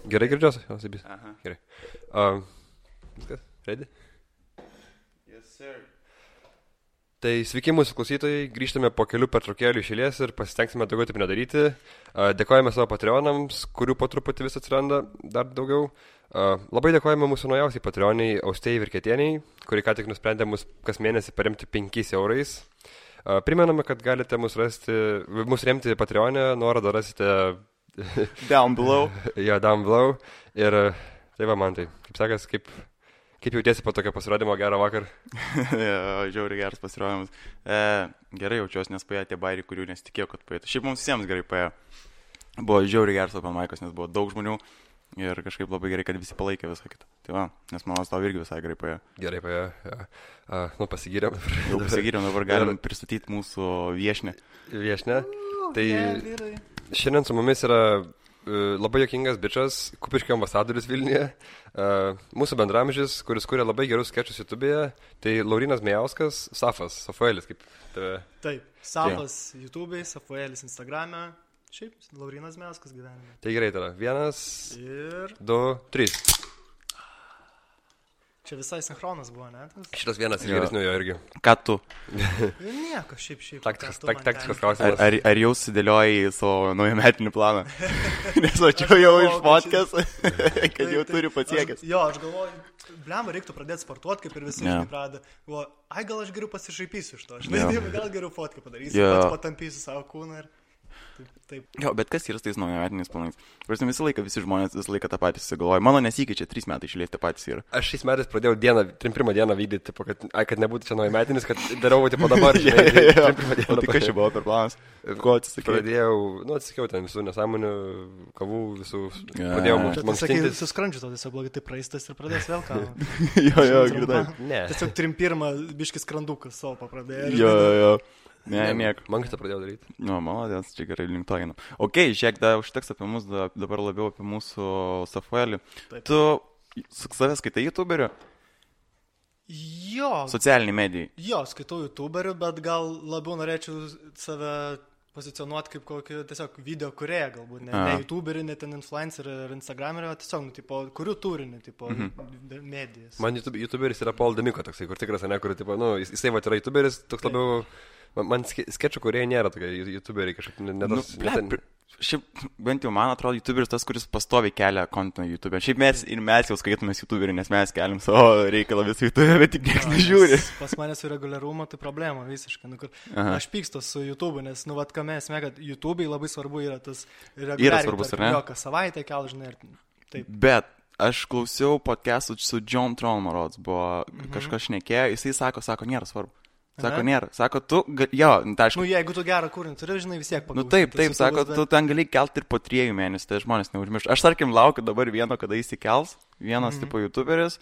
Gerai girdžiuosi? Sabys. Aha. Gerai. Viskas? Ready? Yes, sir. Tai sveiki mūsų klausytojai, grįžtame po kelių pertraukėlių iš eilės ir pasitengsime daugiau taip nedaryti. Dėkojame savo Patreonams, kurių po truputį vis atsiranda dar daugiau. Labai dėkojame mūsų naujausiai Patreoniai Austėjai Virketieniai, kuri ką tik nusprendė mus kas mėnesį paremti 5 eurais. Primename, kad galite mus remti Patreon'e, nuorodą rasite Down below. Jo, down below. Ir tai va man tai, kaip sakas, kaip jautiesi po tokio pasirodymo, gerą vakar? Žiauriai geras pasirodymas. Gerai jaučiuosi, nes paėjo tie bairiai, kurių nesitikėjau, kad paėjo. Šiaip mums visiems gerai paėjo. Buvo žiauriai geras open mic'as, nes buvo daug žmonių ir kažkaip labai gerai, kad visi palaikė visą kitą. Tai va, nes manos tau irgi visai gerai paėjo. Gerai paėjo, ja. Pasigyrėm. Jau pasigyrėm, dabar galim pristatyti mūsų viešnę. Viešnę. Tai šiandien su mumis yra labai juokingas bičas, Kupiškio ambasadorius Vilniuje, mūsų bendramžis, kuris kuria labai gerus skečus YouTube'e, tai Laurynas Mejauskas, Safuelis, kaip tave. Taip, Safas YouTube'e, Safuelis Instagram'e, šiaip Laurynas Mejauskas gyvenime. Tai gerai tada, 1, Ir 2, 3. čia visai sinchronas buvo, ne? Šitas vienas ir geresnių jo irgi. Ką tu? Nieko, šiaip. Taktiškas klausimas. Ar jau sudėliojai savo naujametinį planą? Nes aš jau iš podcast, kad jau turi pasiekęs. Aš galvoju, blemba, reiktų pradėti sportuoti, kaip ir visi žinai pradeda. Galvoju, gal aš geriau pasišaipysiu iš to. Gal geriau fotkę padarysiu, pats patampysiu savo kūną ir... Taip. Jo, bet kas yra tais naujametiniais planais? Prasme, visi žmonės visą laiką tą patį susigalvoja. Mano nesikeičia, 3 metai išlės tą patys yra. Aš šiais metais pradėjau 31 dieną vykdyti, kad nebūtų čia naujametinis, kad darau dabar. Tai kas čia buvo per planas? Ko atsisakėjau? Atsisakiau ten visų nesąmonių, kavų, visų. Pradėjau mankštintis. Su skrandžiu to tiesiog blogai, tai praeistas ir pradės vėl kavą. Jo, girdai. Tiesiog 31 biškis skrandukas savo papradėjo. Jo. Nieko. Mankštą pradėjau daryti. Malodės, čia gerai link to eina. Ok, žiūrėk, užteks apie mus, dabar labiau apie mūsų Safuelį. Tu save skaitai YouTuberiu? Jo. Socialiniai medijai? Jo, skaitau YouTuberiu, bet gal labiau norėčiau save pozicionuoti kaip kokį tiesiog video kūrėją, galbūt. Ne YouTuberį, ne ten influencerį ar Instagramerį, o tiesiog, kurių turinį, medijas. Man YouTuberis yra Paul Demiko toksai, kur tikras, ne, kur, jisai va yra YouTuberis, toks labiau... Man skečio kūrėjai nėra tokie YouTuberiai kažkaip Šiaip bent jau man atrodo YouTuberis tas, kuris pastoviai kelia kontentą YouTube. Šiaip mes jau skaitomės YouTuberį, nes mes keliam savo reikalą visą YouTube, bet tik niekas nežiūri. Pas manęs su reguliarumo tai problema visiškai. Aš pykstu su YouTube, nes, kame esmė, kad YouTube'ai labai svarbu yra tas reguliariai. Yra svarbus, ar ne? Kas savaitę kel, žinai, ir taip. Bet aš klausiau podcastų su John Trollman, buvo kažkas šnekėjo, jisai sako, nėra svarbu. Sako, nėra. Sako, tu, aišku. Jeigu tu gerą kūrinį turi, žinai, vis tiek pagalvoti. Taip, sako, tu ten gali kelti ir po 3 mėnesių, tai žmonės neužmiršta. Aš, tarkim, laukiu dabar vieno, kada įsikels, vienas tipo YouTuberis.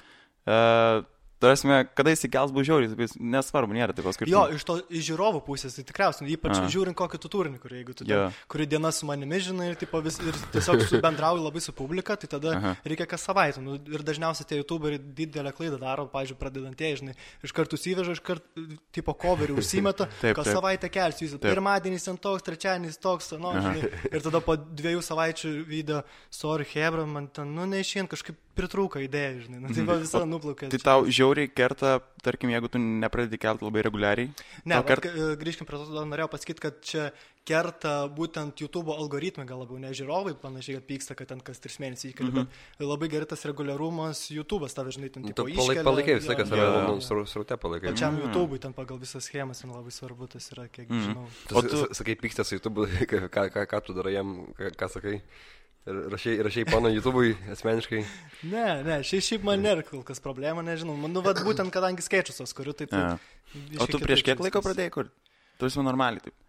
Tarasme, kada įsikels bus žiauriai, nesvarbu, nėra taip paskirti. Jo, iš žiūrovų pusės, tai tikriausiai, ypač žiūrint kokį tu turinį, jeigu tu kuri diena su manimi, žinai, ir tiesiog bendrauji labai su publika, tai tada reikia kas savaitę. Ir dažniausiai tie YouTuberiai didelę klaidą daro, pavyzdžiui, pradedantieji, žinai, iš karto įsiveža, iš karto tipo coverį užsimeta, kas savaitę kelsiu, pirmadienis ten toks, trečiadienis toks, žinai, ir tada po 2 savaičių video, sorry, hebra, man ten, neišėjant kažkaip pritrūko idėja, žinai, tai va visą nuplaukė. Tai tau žiauriai kerta, tarkim, jeigu tu nepradedi kelti labai reguliariai? Ne, grįžkim prie to, norėjau pasakyti, kad čia kerta būtent YouTube algoritmai, gal labiau ne žiūrovai, panašiai, kad pyksta, kad ten kas 3 mėnesių įkelia, bet labai gerai tas reguliarumas YouTube'as, tave, žinai, ten tipo iškelia. Palaikai visą, kas yra sraute palaikai. Pačiam YouTube'ui ten pagal visas schemas, ten labai svarbu tas yra, kiek žinau. O tu sakai, pyksta su YouTube'u, ką tu darai jam, ką sakai? Rašai pano YouTube'ui asmeniškai? Ne, šiaip man nėra kol kas problema, nežinau. Būtent kadangi skaičiusos, kuriu taip... O tu prieš kiek laiko pradėjai kur? Tu esi normaliai taip?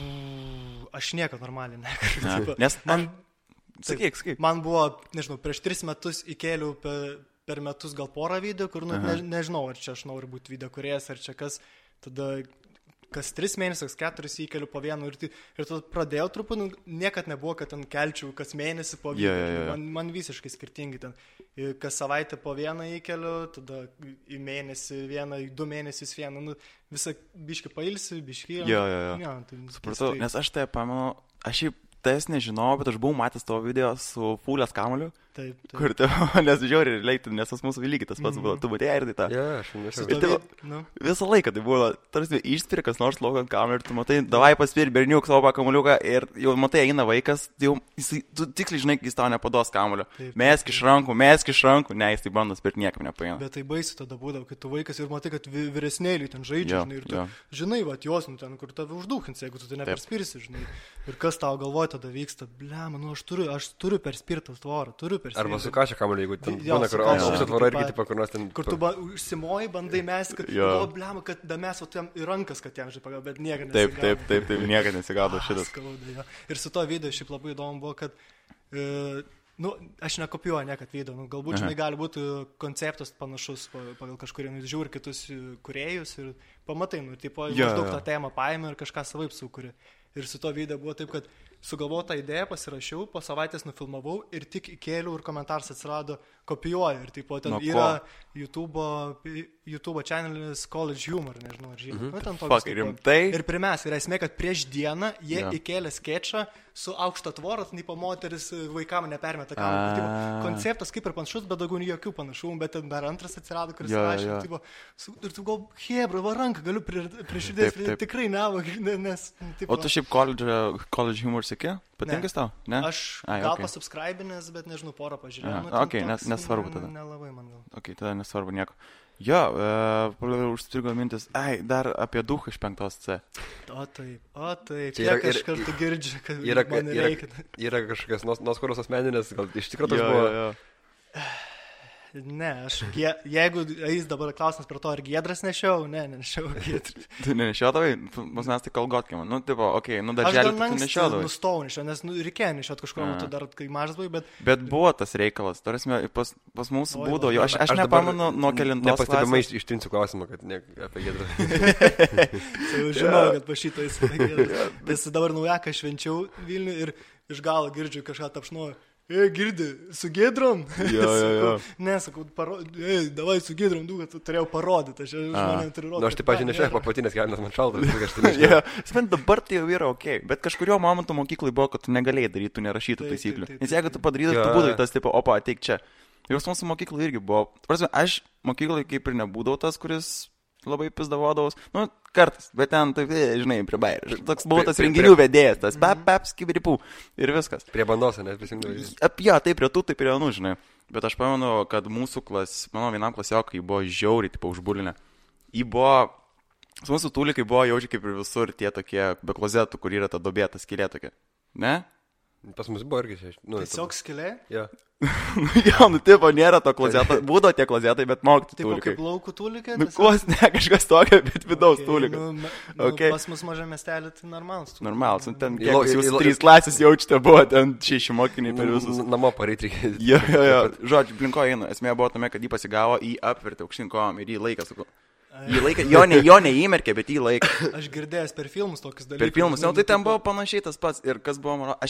Aš nieko normaliai nekuriu. Nes man... Sakyk. Man buvo, nežinau, prieš 3 metus įkėliau per metus gal porą video, kur, nežinau, ar čia aš noriu būti video kūrėjas, ar čia kas, tada... Kas 3 mėnesius, 4 įkeliu po vienu ir tada pradėjau truputį, niekad nebuvo, kad ten kelčiau kas mėnesį po vieną, man visiškai skirtingai ten, kas savaitę po vieną įkeliu, tada į mėnesį vieną, į 2 mėnesius vieną, visą biškį pailsiu, biškį. Supratau, nes aš tai pamenu, aš šiaip tais nežinau, bet aš buvau matęs tavo video su Fulės kamuoliu. Taip. Kur nes žiauriai leitų, nes tas mūsų lygiai tas pats buvo, tu matėjai ir tai tą. Ja, aš nežinau. Visą laiką tai buvo, tarsi išspiri kas nors laukant kamerą ir tu matai, davai paspiri berniuk savo kamuliuką ir jau matai, eina vaikas, jau, tu tiksliai žinai, jis tau nepados kamulio. Mesk iš rankų, ne, jis tai bando spirti niekam nepaina. Bet tai baisu tada būdavo, kai tu vaikas ir matai, kad vyresnėliai ten žaidžia, žinai, ir tu žinai, va, jos, nu ten, kur tave uždūkins, jeigu tu neperspirsi, žinai. Ir kas tau galvoja tada vyksta, blema, nu aš turiu perspirtas tvorą, Arba su kažką kamuolį, jeigu ten būna, kur aukštą tvorą irgi tipo kur nors ten. Kur tu užsimoji, bandai mes, kad, blema, kad damės, o tam į rankas, kad jam žai, bet niekada nesigado. Taip, niekada nesigado šitas. Skauda. Ir su to video šiaip labai įdomu buvo, kad, aš nekopijuoju niekad video, galbūt, žinai, gali būti konceptas panašus pagal kažkurį, žiūri kitus kūrėjus ir pamatai, tipo, maždaug tą temą paėmė ir kažką savaip sukūrė. Ir su to video buvo taip, kad sugalvojau tą idėją, pasirašiau, po savaitės nufilmavau ir tik įkėliau ir komentaras atsirado kopijuoju. Ir taip, ten yra YouTube channelis College Humor, nežinau, ar žinai. Fuck, rimtai? Ir primės, ir esmė, kad prieš dieną jie įkėlė skečą su aukšta tvora, tipo moteris vaikam nepermeta kamerą. Konceptas kaip ir panašus, bet daugiau jokių panašumų, bet ten dar antras atsirado, kuris rašė. Ir tu gal, hebra, va ranką galiu priešidės, tikrai neva, nes... O tu šiaip College Humor sėkė? Patinkas tau? Ne? Aš gal pasubscribinęs, bet nežinau, porą pažiūrėjau. Ok, nesvarbu tada. Nelabai man gal. Ok, tada nesvarbu nieko. Jo, užstrigo mintis, dar apie duchą iš 5C. O taip, kiek aš kartu girdžiu, kad man reikia. Yra kažkokios nuoskūros asmeninės, gal iš tikrųjų tas buvo... Ne, jeigu eis dabar klausimas per to, ar Giedras nešiau, nešiau Giedras. Tu nenešiodavai? Pas mes tai kalgotkėm. Nu, tipo, okei, darželį tu nešiodavai. Aš nustojau nešiau, nes reikėjo nešiot kažkur metu dar, kai mažas buvai, bet... Bet buvo tas reikalas, tarsi pas mūsų būdavo, aš nepamenu nuo kelintos klasės. Nepastebimai ištrinsiu klausimą, kad ne apie Giedrą. Žinau, kad po šito jis apie Giedrą. Nes dabar naujaką švenčiau Vilnių ir iš galo girdžiu kažką tapšnuoju. Girdi, su Giedrom? Nesakau, davai su Giedrom, turėjau parodyti, aš žmonėm turiu rodyti. Nu, aš taip pažiūrėjau, nešėjau papatinės kelnes, man šaltas. Spent dabar tai jau yra ok, bet kažkurio momentu mokyklai buvo, kad tu negalėjai daryti, tu nerašytų taisyklių. Nes jeigu tu padarytum, tu būdai tas tipo, opa, ateik čia. Ir mūsų mokyklai irgi buvo. Aš mokyklai kaip ir nebūdavau tas, kuris labai pisdavodavos. Nu, kartais, bet ten, taip, žinai, prie bairių. Toks buvo tas renginių vedėjas, tas pep, skibiripų ir viskas. Prie bandose, net prisimdavai. Ja, tai prie tų, tai prie anų, žinai. Bet aš pamenu, kad mūsų mano vienam klasiokai buvo žiauriai, tipo, užbulinę. Jį buvo, su mūsų tūlikai buvo jaučiai kaip ir visur tie tokie be klozetų, kur yra ta dobėta skylė tokia. Ne? Pas mus buvo irgi čia. Tiesiog skylė? Jo. Jo, tipo, nėra to klozeto. Būdo tie klozetai, bet mokytų tūlikai. Taip, kaip laukų tūlikai? Ne, kažkas tokio, bet vidaus tūlikai. Pas mus maža miestelį, tai normalus. Normalus, ten jūs 3 klasės jaučiate, buvo ten 6 mokiniai per visus. Namo pareit reikia. Jo. Žodžiu, blinko einu. Esmė buvo tame, kad jį pasigavo, jį apvertė aukštinkom ir jį laiką, sakau. Jį laiką, jo neįmerkė, bet jį laiką. Aš girdėjęs per filmus tokius dalykus. Per filmus, tai ten buvo panašiai tas pats. Ir kas buvo, mano,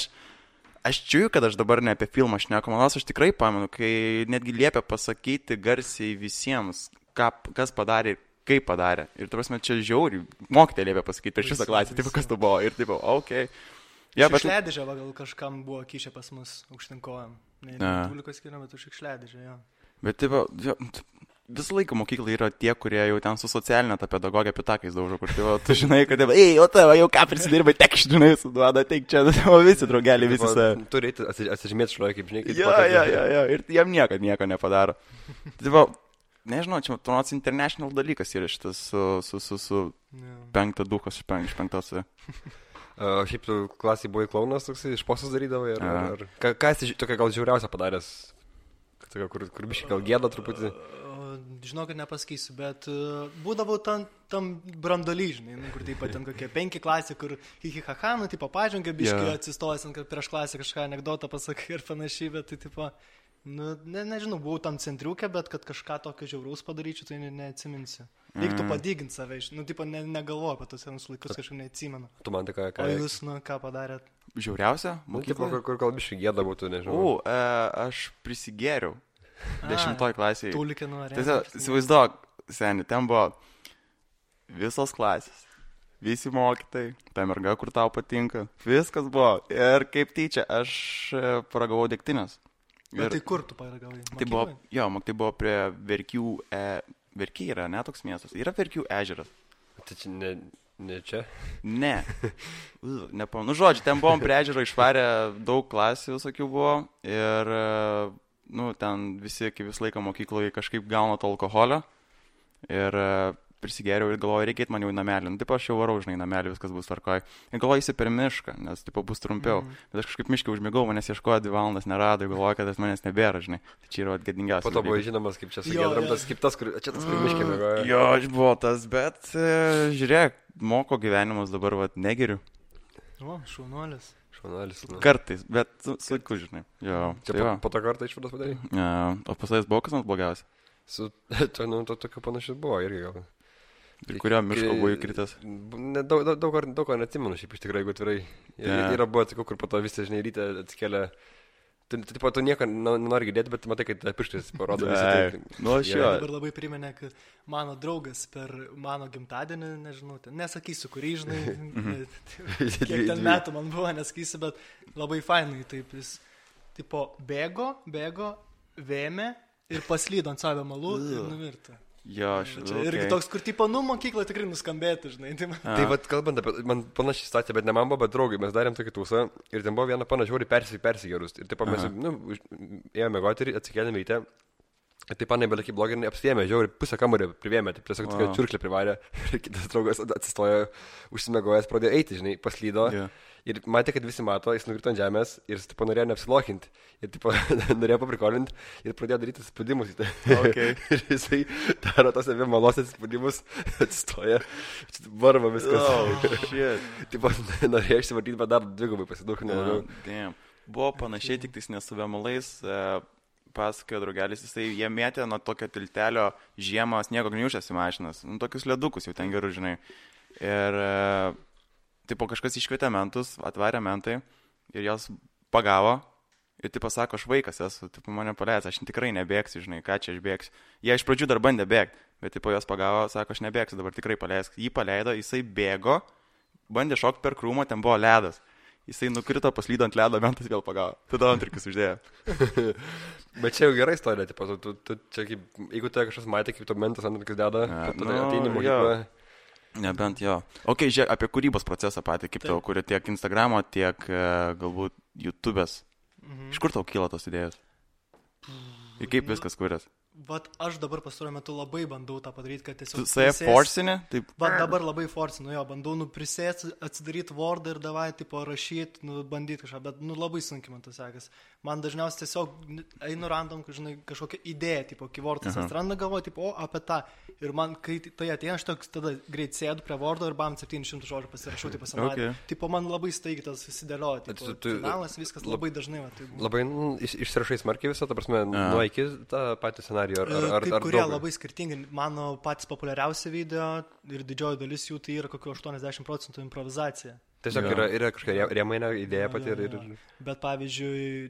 aš čiūju, kad aš dabar ne apie filmą šneku, manos aš tikrai pamenu, kai netgi liepia pasakyti garsiai visiems, kas padarė ir kaip padarė. Ir tarsi čia žiauriai, mokytė liepia pasakyti per šitą klasę, taip kas tu buvo. Ir taip, okei. Šiukšliadėžė, gal kažkam buvo kyšę pas mus aukštinkojam. Ne tūlikos skiriam, bet šiukšliadėžė, jo. Bet taip, visą laiką mokyklai yra tie, kurie jau ten su socialinė ta pedagogė pitakais daužo, kur tu žinai, kad o tavo jau ką prisidirbai, tek žinai, suduoda, teik čia, visi draugeliai, visi save. Tu reikia atsižymėti šloje, kaip žinai, kaip Jo, ir jam nieko nepadaro. Tai nežinau, čia tonots international dalykas yra šitas su 5 duchas iš 5C. Šiaip tu klasai buvai klaunas, toks iš posas darydavai, ar ką esi tokia gal žiauriausia padaręs, kur biškai gal gėda truputį? Žinau, kad nepasakysiu, bet būdavau tam brandoly, žinai, kur taip pat ten kokie 5 klasė, kur hihihaha, nu, tipo, pažanga, biškai atsistojęs, kad prieš klasę kažką anekdotą pasakai ir panašiai, bet tai, tipo, nu, nežinau, buvau tam centriukė, bet kad kažką tokio žiauraus padaryčiau, tai neatsiminsiu. Reiktų padyginti save, nu, tipo, negalvoju apie tos senus laikus, kažkaip neatsimenu. Tu man tai ką? O jūs, nu, ką padarėt? Žiauriausia? Mokykla, kur gal biškai gėda būtų, nežinau. Aš prisigėriau. 10 klasėje. Tūlikė nuorė. Tiesiog, įsivaizduok, seni, ten buvo visos klasės, visi mokytojai, ta merga, kur tau patinka, viskas buvo. Ir kaip tyčia, aš paragavau degtinės. Bet tai kur tu paragavai? Tai buvo prie Verkių, Verkiai yra, ne toks miestas, yra Verkių ežeras. Tai čia ne čia? Ne. Nepamenu. Žodžiu, ten buvom prie ežero išvarę, daug klasių visokių buvo ir, ten visi, kaip visą laiką mokykloje kažkaip gauna to alkoholio ir prisigėriau ir galvoju, reikėtų man jau į namelį. Taip aš jau varau, žinai, namelį, viskas bus tvarkoj. Ir galvoju, eisi per mišką, nes bus trumpiau. Bet aš kažkaip miškai užmigau, manęs ieškojo 2 valandas, nerado, galvoju, kad manęs nebėra, žinai. Tai čia yra gėdingiausias. Po to buvo žinomas, kaip čia su Gedramtas, kaip tas, kur miškai mėgojo. Jo, aš buvau tas, bet žiūrėk, moko gyvenimas dabar, negeriu. O, šaunuolis. Kartais, bet sunku, žinai. Jo. Čia po to kartą išvados padarai? O pasais buvo kas nors blogiausia? To tokio panašiai buvo irgi gal. Ir kurio miško buvo įkritęs? Daug ko neatsimenu, šiaip iš tikrųjų, jeigu atvirai. Yra buvo tokių, kur po to visi, žinai, ryte atsikėlė. Tu nieko nenori girdėti, bet matai, kad pirštais parodo visą. Aš jo. Dabar labai priminė, kad mano draugas per mano gimtadienį, nežinau, nesakysiu, kurį, žinai, kiek ten metų man buvo, nesakysiu, bet labai fainai, taip, jis, bėgo, vėmė ir paslydo ant savo malų ir nuvirto. Jo, irgi toks, kur mokykla tikrai nuskambėtų, žinai. Tai vat kalbant apie, man panašiai situacija, bet ne man buvo, bet draugai, mes darėm tokį tūsą ir ten buvo viena panašiauri persigerus. Ir taip mes ėjome mėgoti ir atsikėlėme ryte. Ir taip panai belaki blogai ir apsvėmė, žiauri, pusę kambario privėmė, taip tiesiog tokia čiurklė privarė. Ir kitas draugas atsistojo, užsimegojęs, pradėjo eiti, žinai, paslydo. Ir matė, kad visi mato, jis nukrito ant žemės ir jis norėjo neapsilokinti. Ir norėjo paprikolinti ir pradėjo daryti spaudimus. Okay. Ir jisai daro tos abi malos spaudimus, atsistoja, varva viskas. Norėjo išsivartyti, bet dar dvigubai pasidaugino labiau. Buvo panašiai, tik tais nesu vėmalais. Pasakojo draugelis, jie mėtė nuo tokio tiltelio žiemą sniego gniūžės į mašinas. Tokius ledukus jau ten gerų, žinai. Ir kažkas iškvietė mentus, atvarė mentai ir jos pagavo ir sako, aš vaikas esu, mane paleis, aš tikrai nebėgsiu, žinai, ką čia aš bėgsiu. Jie iš pradžių dar bandė bėgti, bet jos pagavo, sako, aš nebėgsiu, dabar tikrai paleisk. Jį paleido, jisai bėgo, bandė šokti per krūmą, ten buvo ledas. Jisai nukrito, paslydo ant ledo, mentas vėl pagavo. Tada antrikis uždėjo. Bet čia jau gera istorija, tu čia kaip, jeigu tai kažkas matė, kaip tu mentas antrikis deda, tada ateini mokyklą. Nebent jo. Ok, žiūrėk, apie kūrybos procesą patį, kaip tau kuria tiek Instagramo, tiek galbūt YouTube'as. Iš kur tau kyla tos idėjos? Ir kaip viskas kurias? Vat aš dabar pastaruoju metu labai bandau tą padaryti, kad tiesiog... Tu save forcini? Vat dabar labai forcinu, bandau prisėsti, atsidaryti Wordą ir davai, rašyti, bandyti kažką, bet labai sunkiai man tas sekas. Man dažniausiai tiesiog einu random, žinai, kažkokią idėją, kai Wordas atsiranda galvoju, apie tą. Ir man, kai tai ateina, aš tada greit sėdu prie Wordo ir bam 700 žodžių pasirašau, pasimatė. Man labai staigiai tas susidėlioja, finalas, viskas labai dažnai. Labai išsirašai smarkiai visą, ta prasme, nuo iki tą patį scenarijų. Taip, kurie labai skirtingi. Mano patys populiariausi video ir didžioji dalis jų tai yra kokio 80% improvizacija. Tiesiog yra kažkokia rėmainė idėja pati ir... Bet pavyzdžiui,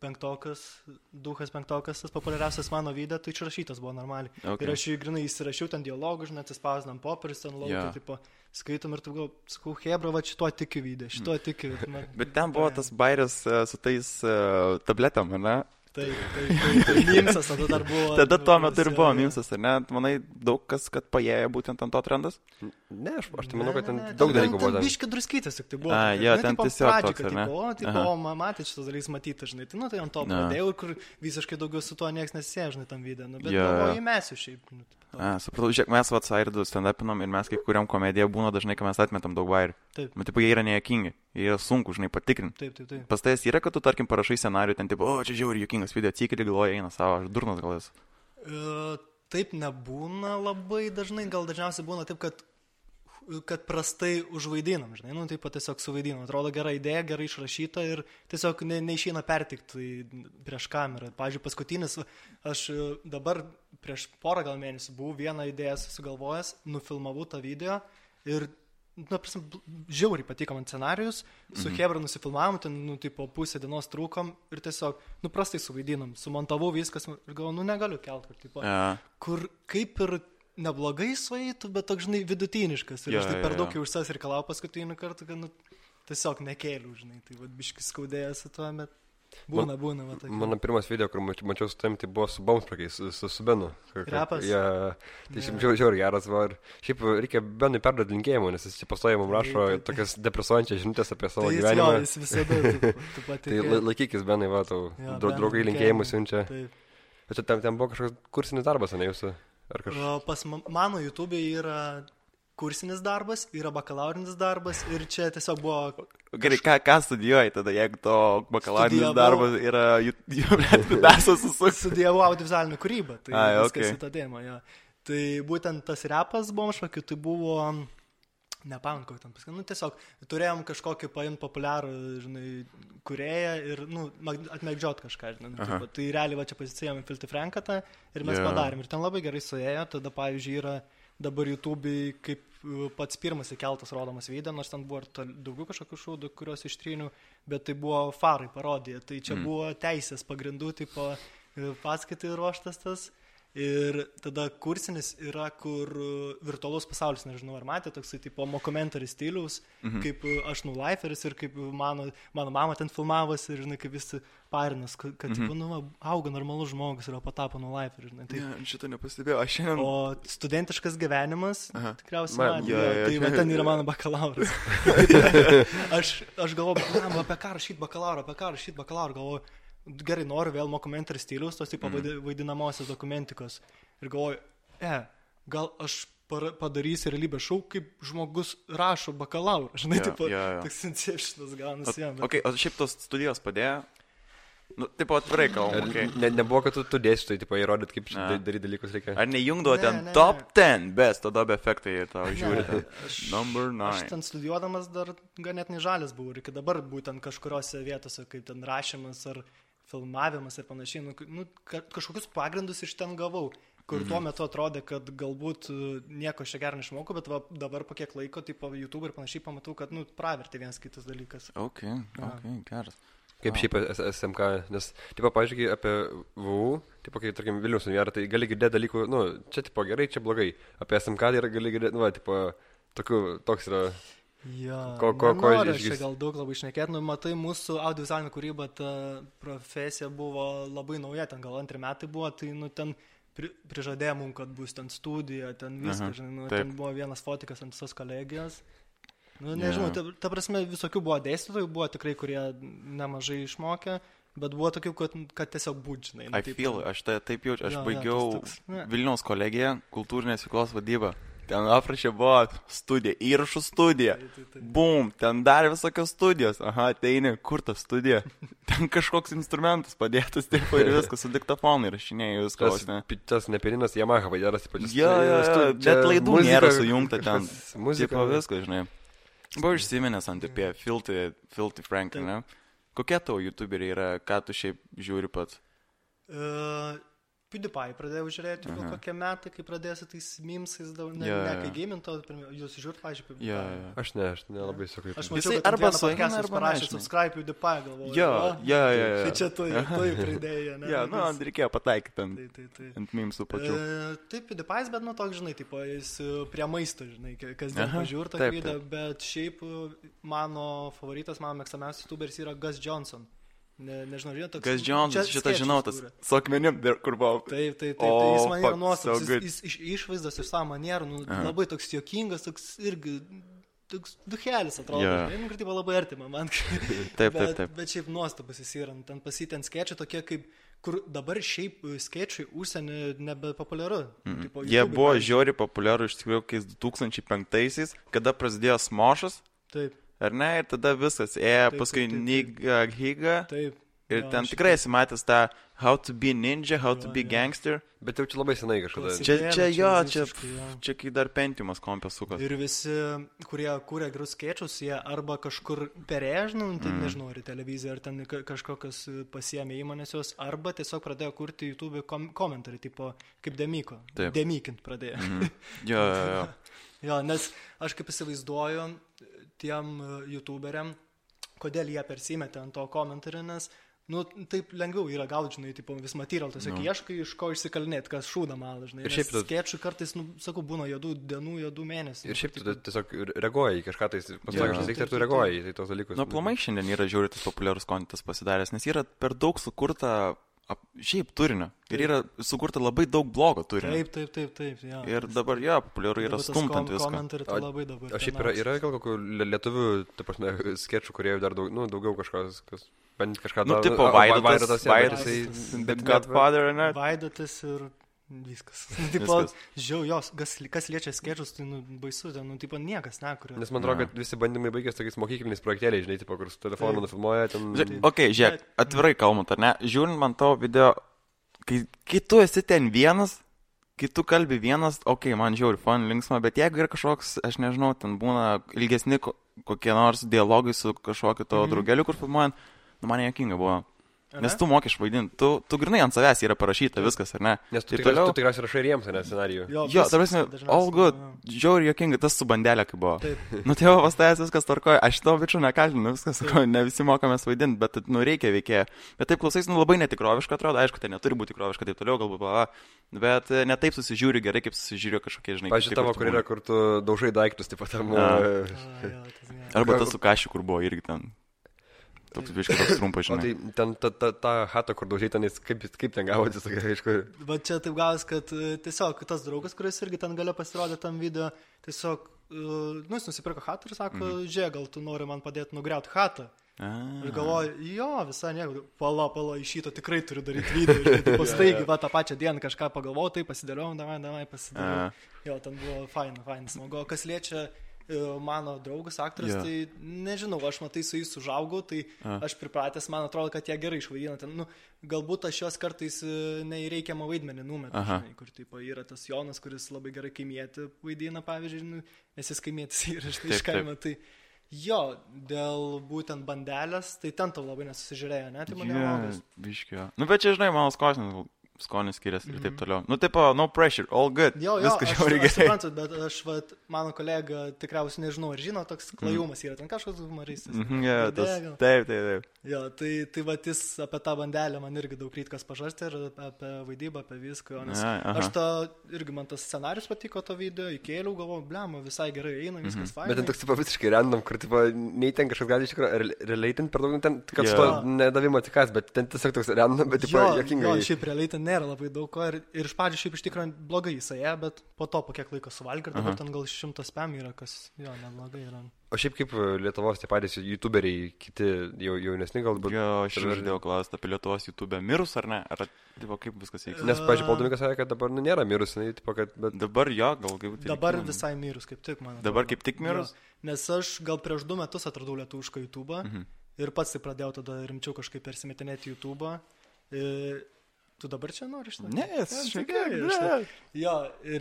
Duhas penktokas, tas populiariausias mano video, tai čia rašytas buvo normaliai. Okay. Ir aš jį grinai įsirašiau ten dialogų, žinai, atsispausdinam popierius, ten laukai, skaitom ir sakau, hebra, va šituo tikiu video, šituo tikiu. Bet ten buvo tas bairis su tais tabletam, ne? Taip, mimsas tada dar buvo. Tada tuo metu ir buvo mimsas, ar ne? Manai, daug kas, kad paėjo būtent ant to trendas? Ne, aš tai manau, kad ten daug dalykų buvo. Ten biški druskytas, tik tai buvo. Ten tiesiog toks, ar ne? Matė šitas dalykas matyti, žinai, tai ant to pradėjau, kur visiškai daugiau su tuo nieks nesisėjo, žinai, tam video. Bet galvoju, įmesiu šiaip. Supratau, žiūrėk, mes su Airidu stand-upinam ir mes, kai kuriam komediją, būna dažnai, kai mes atmetam daug bairių. Taip. Bet jie yra nejuokingi, jie yra sunku, žinai, patikrinti. Taip. Pas tai yra, kad tu, tarkim, parašai scenarijų, ten, čia žiauriai juokingas video, atsikeli, galvoja, eina savo, aš durnas gal esu. Taip nebūna labai dažnai, gal dažniausiai būna taip, kad prastai užvaidinam, žinai, taip pat tiesiog suvaidinam. Atrodo gera idėja, gerai išrašyta ir tiesiog neišeina pertikti prieš kamerą. Pavyzdžiui, paskutinis, aš dabar prieš porą gal mėnesių buvau vieną idėją sugalvojęs, nufilmavau tą video ir, žiauriai patiko man scenarijus, su hebra nusifilmavom, ten, pusę dienos trūkom ir tiesiog, prastai suvaidinam, sumontavau viskas ir galvoju, negaliu kelti, kur kaip ir neblogai svaitų, bet toks, žinai, vidutiniškas. Ir aš tai per daug jau už sas reikalau paskutinį kartą, kad tiesiog nekėliau, žinai. Tai biškis skaudėjęs su tuo, bet Būna, va tokia. Mano pirmas video, kur mačiau su tam, tai buvo su Baumsprakiais, su Benu. Rapas? Ja, tai šiaip žiauriai geras var. Šiaip reikia Benui perduoti linkėjimų, nes jis čia pastoja mums rašo tokias depresuojančias žinutės apie savo gyvenimą. Tai jis visada tu Tai laikykis Benai, va, tau draugai linkėjimus siunčia. Bet čia ten buvo kažkoks kursinis darbas, ne jūsų? Pas mano YouTube yra kursinis darbas, yra bakalaurinis darbas ir čia tiesiog buvo... Gerai, ką studijuoji tada, jeigu to bakalaurinis darbas yra YouTube Studijavau audiovizualinę kūrybą, tai viskas į tą dėmą, jo. Tai būtent tas repas Baumsprakių, tai buvo... Nepamenu, kokį tam pasakyti. Tiesiog turėjom kažkokį paimti populiarų, žinai, kūrėją ir, atmėgdžiot kažką, žinai. Tai realiai va čia pasicėjom Filthy Frankatą ir mes padarėm. Ir ten labai gerai suėjo, tada, pavyzdžiui, yra dabar YouTube'ai kaip pats pirmas įkeltas rodomas video, nors ten buvo ir daugiau kažkokių šūdų, kuriuos ištrynių, bet tai buvo farai parodija. Tai čia buvo teisės pagrindų, tipo paskaitai ruoštas tas. Ir tada kursinis yra, kur virtualus pasaulis, nežinau, ar matė, toksai tipo mockumentary stiliaus, kaip aš liferis ir kaip mano mama ten filmavosi ir, žinai, kaip visi parinas, kad tipo, auga normalus žmogus ir patapo liferis, žinai. Tai, šitą nepastebėjau, aš šiandien... O studentiškas gyvenimas, tikriausiai man, tai va ten yra mano bakalauras. Aš galvoju, apie ką rašyti bakalaurą, galvoju, gerai, noriu vėl mockumentary stiliaus, tos taip vaidinamosios dokumentikos. Ir galvoju, gal aš padarysiu realybės šou, kaip žmogus rašo bakalaurą. Žinai, toks inceptionas gaunasi jam. O šiaip tos studijos padėjo? Taip atvirai kalbam. Nebuvo, kad tu dėstytojai, tipo, įrodyt, kaip daryti dalykus reikia. Ar nejungdavo ten top 10 best Adobe efektai ir tau žiūri number 9. Aš ten studijuodamas dar ganėtinai žalias buvau ir iki dabar būtent kažkuriuose vietose, kaip ten rašymas ar filmavimas ir panašiai, kažkokius pagrindus iš ten gavau, kur tuo metu atrodė, kad galbūt nieko čia gerą neišmokau, bet dabar po kiek laiko, tipo, YouTube ir panašiai pamatau, kad, pravertė vienas kitas dalykas. Ok, geras. Kaip šiaip SMK, nes, tipo, pažiūrėk, apie VU, tipo, kai, tarkim, Vilniaus universitetą, tai gali girdėti dalykų, čia, tipo, gerai, čia blogai. Apie SMK tai gali girdėti, tipo, toks yra... Ja, noriu aš čia gal daug labai šnekėt, matai, mūsų audiovizualinė kūryba, ta profesija buvo labai nauja, ten gal 2 metai buvo, tai, ten prižadėjo mums, kad bus ten studija, ten viskas, žinai, ten buvo vienas fotikas ant visos kolegijos. Nežinau, ta prasme, visokių buvo dėstytojų, buvo tikrai, kurie nemažai išmokė, bet buvo tokių, kad tiesiog būt, žinai. Aš taip jaučiu, aš baigiau Vilniaus kolegiją, kultūrinės veiklos vadybą. Ten aprašė buvo studija, įrašų studija. Bum, ten dar visokios studijos. Ateini, kur ta studija? Ten kažkoks instrumentas padėtas, taip ir viskas, su diktofonu įrašinėjai viskas. Tas nepirinas Yamaha vadėras, taip pat. Bet laidų nėra sujungta ten. Tipo viskas, žinai. Buvo išsiminęs ant apie Filthy Frank, ne? Kokie tavo YouTuberiai yra, ką tu šiaip žiūri pats? PewDiePie pradėjau žiūrėti, kokie metai, kai pradėsi tais memesais, kai gaminto, jūs žiūrėt, pažiūrėjau, PewDiePie. Aš nelabai sakau. Aš mačiau, kad arba podcastas parašė, subscribe PewDiePie, galvoju. Tai čia tu pridėjai, ne? Reikėjo pataikyti ant memesų pačių. Taip, PewDiePie, bet toks, žinai, jis prie maisto, žinai, kasdien pažiūr tą video, bet šiaip mano favoritas, mano mėgstamiausias YouTuberis yra Gus Johnson. Nežinau, žinot, toks... Gus Johnson, šitą žinau, tas su akmenim, kur buvo. Taip, jis man yra nuostabus, jis išvaizdas iš savo manierų, labai toks juokingas, toks irgi, toks duhelis atrodo, ir tipo labai artima man. Taip. Bet šiaip nuostabus jis yra, ten pasitien skečai tokie kaip, kur dabar šiaip skečai užsienį nebepopuliaru. Jie buvo žiauriai populiaru iš tikrųjų, kai 2005-aisiais, kada prasidėjo Smošas. Taip. Ar ne? Ir tada viskas paskui Niga Higa. Taip. Ir ten tikrai esi matęs tą How to be ninja, how to be gangster. Bet jau čia labai senai kažkada. Čia kai dar Pentiumas kompė sukas. Ir visi, kurie kūrė gerus skečus, jie arba kažkur perėžnų, nežinau, ar į televiziją, ar ten kažkokios pasiėmė įmonės jos, arba tiesiog pradėjo kurti YouTube komentarį, tipo kaip Demiko. Demikint pradėjo. Jo, nes aš kaip įsivaizduoju, tiem YouTuberiam, kodėl jie persimetė ant to komentarį, nes nu, taip lengviau yra gauti, žinai, tipo, vis material, tiesiog ieškai, iš ko išsikalinėti, kas šūda malą, žinai. Ir šiaip skečų kartais, nu, sakau, būna juodų dienų, juodų mėnesių. Ir šiaip tu tiesiog reaguoji kažką, tai pasakyčiau, ir tu reaguoji į tos dalykus. Nu, aplamai šiandien yra žiūri tas populiarus kontentas pasidaręs, nes yra per daug sukurta šiaip turinio. Ir yra sukurta labai daug blogo turinio. Taip. Ja. Ir dabar, populiaru yra stumtant viską. O šiaip yra gal kokių lietuvių, taip prasme, skečų, kurie dar daugiau kažkas, kažką nu, tipo Vaidotas, bet Godfather, ne? Vaidotas ir viskas. Tipo, jos, kas liečia skečus, tai, nu, baisu, ten, nu, tipo, niekas nekuria. Nes man atrodo, kad visi bandymai baigės tokiais mokykliniais projektėliais, žinai, tipo, kur su telefonu nufilmuoja, ten... Žiūrėk, atvirai kalbant, ar ne? Žiūrint man tavo video, kai tu esi ten vienas, kai tu kalbi vienas, man žiūri, fun, linksma, bet jeigu yra kažkoks, aš nežinau, ten būna ilgesni kokie nors dialogai su kažkokiu tavo draugeliu, kur filmuojant, nu, man juokinga buvo. Nes tu moki išvaidinti, tu grinai ant savęs yra parašyta viskas, ar ne? Nes tu tikriausiai rašai riems, ne, scenarijų. Jo, ta prasme, all good, žiauri juokinga, tas su bandelė kaip buvo. Nu, tėvo pastajęs viskas tvarkoja, aš to bičiu nekaltinu, viskas, ne visi mokomės vaidinti, bet, nu, reikia veikėja. Bet taip klausais, nu, labai netikroviška atrodo, aišku, tai neturi būti tikroviška, taip toliau galbūt, bet ne taip susižiūri gerai, kaip susižiūri kažkokie, žinai. Pavyzdžiui, tavo, kur yra, kur tu daužai daiktus, taip pat tam... Arba tas su kašiu, kur buvo irgi ten. Toks biškai toks trumpas, žinai. O tai ten ta hata, kur daužiai ten, kaip ten gavosi, aišku. Bet čia taip gavos, kad tiesiog tas draugas, kuris irgi ten gale pasirodė tam video, tiesiog, nu, jis nusipirko hatą ir sako, žiūrėk, gal tu nori man padėti nugriauti hatą. Ir galvoju, visai nieko, pala, iš šito tikrai turiu daryti video. Ir taip pastaigi, va, tą pačią dieną kažką pagalvojau, tai pasidėliau, davai, pasidėliau. Jo, ten buvo faina, smagu. Kas liečia mano draugas, aktorius, tai nežinau, aš matai su jais užaugau, tai aš pripratęs, man atrodo, kad jie gerai išvaidina. Ten, nu, galbūt aš jos kartais neįreikiamą vaidmenį numetu, žinai, kur taip, yra tas Jonas, kuris labai gerai kaimietį vaidina, pavyzdžiui, nu, nes jis kaimietis yra iš kaimo, tai jo, dėl būtent bandelės, tai ten tau labai nesusižiūrėjo, ne, tai mane maugas. Biškio. Nu, bet čia, žinai, mano skonis skiriasi ir taip toliau. Nu, taip, no pressure, all good. Jo, aš suprantu, bet aš, mano kolega, tikriausiai nežinau, ar žino, toks klajumas yra, ten kažkoks humoristas. Taip. Jo, tai va, jis apie tą bandelę man irgi daug rytkas pažastė ir apie vaidybą, apie viską, nes aš irgi man tas scenarius patiko to video, įkėliau, galvoju, blema, visai gerai eina, viskas fainai. Bet ten toks, tipo, visiškai random, kur, tipo, nei ten kažkas gali iš tikrųjų relatint per daug, ten, kad su to nedavimo tikas, bet ten tiesiog toks random, bet, tipo, jokingai. Jo, šiaip relatant nėra labai daug ko ir iš pradžių šiaip iš tikrųjų blogai jisai, bet po to po kiek laiko suvalgė ir dabar ten gal 100 spam yra, kas jo, neblogai yra. O šiaip kaip Lietuvos tie patys youtuberiai, kiti jaunesni galbūt? Jo, aš žiūrėjau klausti apie Lietuvos youtube mirus ar ne? Ar tipo, kaip viskas veikia? Nes, pavyzdžiui, Poldomikas sakė, kad dabar nėra mirus, tipo, kad... Bet... Dabar jo, gal kaip... Dabar visai mirus, kaip tik, man. Dabar kaip tik mirus? Jo, nes aš gal prieš 2 metus atradau lietuvišką YouTube'ą ir pats tai pradėjau tada rimčiau kažkaip persimetinėti YouTube'ą. Tu dabar čia nori šitą? Ne, šiek jo,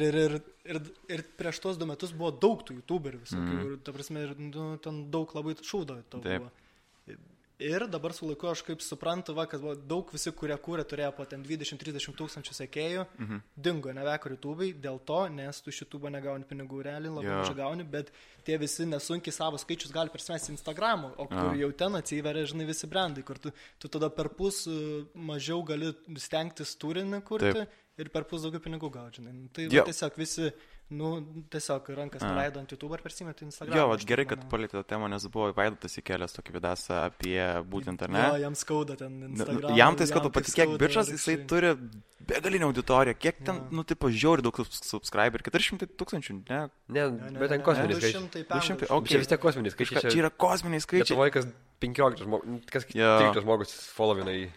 ir prieš tos 2 metus buvo daug tų youtuberių visokių, ir ta prasme, ten daug labai šūdo to buvo. Ir dabar su laiku aš kaip suprantu, kad buvo daug visi, kurie kūrė, turėjo po ten 20-30 tūkstančių sekėjų, dingo neveko YouTube'ai dėl to, nes tu iš YouTube'o negauni pinigų realiai, labai mažai gauni, bet tie visi nesunkiai savo skaičius gali persimesti Instagram'o, o kur jau ten atsiveria, žinai, visi brandai, kur tu tada per pus mažiau gali stengtis turinį kurti ir per pus daugiau pinigų gauti, žinai. Tai tiesiog visi, tiesiog rankas paleido ant YouTube ar persimetė Instagram. Jo, gerai, kad palietė tą temą, nes buvo Vaidotas įkėlęs tokį vidasą apie būtent, ar ne? Jo, jam skauda ten Instagram. Jam tai skauda, patikėk, bičas, jisai turi begalinę auditoriją, kiek ten, tipo, žiauri daug subscriber, 400 tūkstančių, ne? Ne, bet ten kosminiai skaičiai. 200, čia vis tiek kosminiai skaičiai. Čia yra kosminiai skaičiai. Lietuvoje kas 15 žmogus, kas 13 žmogus followina į...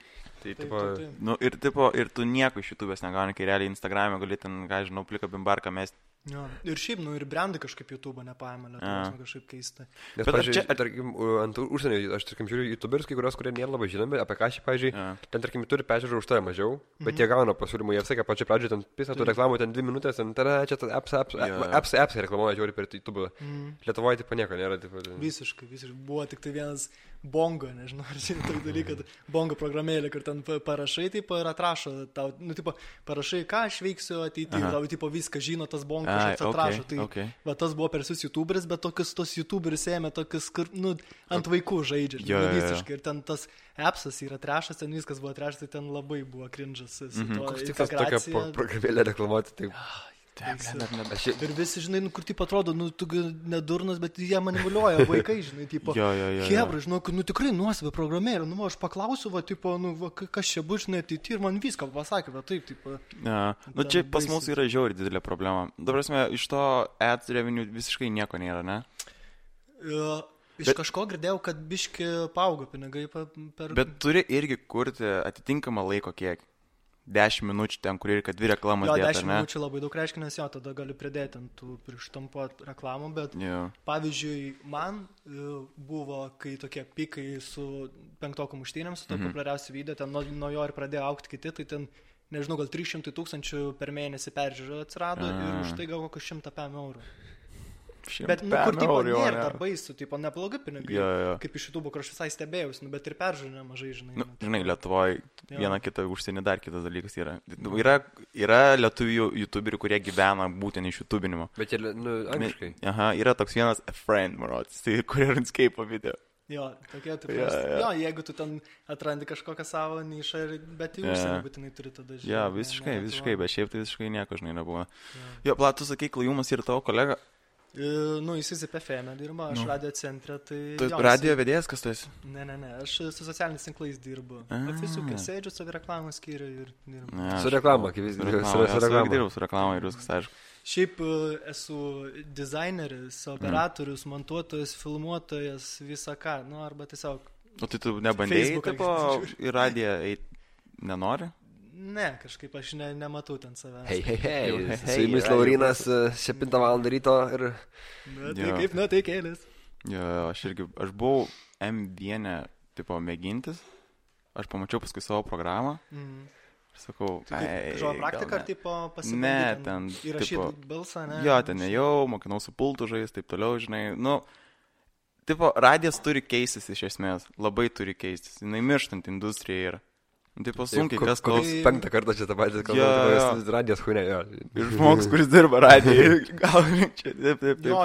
Ir tu nieko iš YouTube'ės negauni, kai realiai Instagram'e gali ten, ką žinau, pliką bimbarką mesti. Jo. Ir šiaip, ir brandai kažkaip YouTube'ą nepaėmė, Lietuvos kažkaip keista. Nes, pavyzdžiui, tarkim, ant užsienio, aš, tarkim, žiūriu YouTuberius, kai kurios, kurie nėra labai žinomi, apie ką šį, pavyzdžiui, ten, tarkim, turi peržiūrų už tave mažiau, bet jie gauna pasiūlymų, jie sakė, pačiu pradžiu, ten pisą tų reklamų, ten 2 minutės, ten, čia apps reklamuoja, žiūri per YouTube'ą. Lietuvoje taip nieko nėra. Visiškai. Buvo tik tai vienas bongo, nežinau, ar žinai tokį dalyką, bongo programėlė, kur ten parašai, tipo, ir atrašo tau, tipo, parašai, ką aš veiksiu ateityje, tau, tipo, viską žino tas bongas, kažkas atrašo. Tai va tas buvo per visus YouTuberis, bet tos YouTuberis ėmė tokius, kur, ant vaikų žaidžia. Visiškai. Ir ten tas appsas yra trešas, ten viskas buvo trešas, tai ten labai buvo crinžas. Koks tik tas tokia programėlė reklamuoti, tai... Ir visi, žinai, kur taip atrodo, tu nedurnas, bet jie manipuliuoja, vaikai, žinai, tipo, hebra, žinau, tikrai nuosavę programėlę, aš paklausiu, tipo, kas čia bus, žinai, tai ir man viską pasakė, bet taip, tipo. Čia pas mus yra žiauriai didelė problema. Dabar, iš to ads revenue visiškai nieko nėra, ne? Iš kažko girdėjau, kad biški paaugo pinigai per... Bet turi irgi kurti atitinkamą laiko kiekį. 10 minučių ten, kur reikia 2 reklamas dėti, ar ne? 10 minučių labai daug reiškia, nes tada gali pridėti ant tų prištampuot reklamų, bet pavyzdžiui, man buvo, kai tokie pikai su 5 muštynėms, su to populiariausiu video, ten nuo jo ir pradėjo aukti kiti, tai ten, nežinau, gal 300 000 per mėnesį peržiūrų atsirado ir už tai gal kokius 100 eurų. Bet, kur tipo nėra dar baisų, tipo neplogi pinigai, kaip iš YouTube, kur aš visai stebėjausi, bet ir peržiūrė nemažai, žinai. Žinai, Lietuvoje viena kita užsienį dar kitas dalykas yra. Yra lietuvių YouTuberių, kurie gyvena būtent iš YouTubinimo. Bet ir, angliškai. Yra toks vienas A Friend, marots, tai kur yra RuneScape video. Jo, tokie, jeigu tu ten atrandi kažkokią savo nišą, bet į užsienį būtinai turi tada žinai. Jo, visiškai, bet šiaip tai visiškai nieko, žinai, nebuvo. Jo, tu sakai, Klajumas yra tavo kolega. Jis ZPFM dirba, aš radio centre, tai... Tu radio vedėjas, kas tu esi? Ne, aš su socialiniais tinklais dirbu. Oficiukė, sėdžiu savo reklamą skyrių ir dirbu. Su reklama, kaip vis dirbu. Su reklama ir viskas, aišku. Šiaip esu dizaineris, operatorius, montuotojas, filmuotojas, visą ką, arba tiesiog... O tai tu nebandėjai, tipo, į radiją eiti nenori? Ne, kažkaip aš nematau ten savęs. Hei, su jumis Laurinas 7 val. Ryto ir... Tai kaip nuotaikėlis. Jo, aš buvau M1, tipo, mėgintis. Aš pamačiau paskui savo programą. Ir sakau, žodžiu, praktika ar tipo pasibandyti? Ne, ten... Įrašyti balsą, ne? Jo, ten ėjau, mokinau su pultu žais, taip toliau, žinai. Tipo, radijas turi keistis iš esmės. Labai turi keistis. Jinai mirštant industrija yra. Taip sunkiai, kas klaus. 5 kartą čia tą patį kalbą, radijas huinė, jo. Ir žmogus, kuris dirba radijai, gal čia, taip. Jo,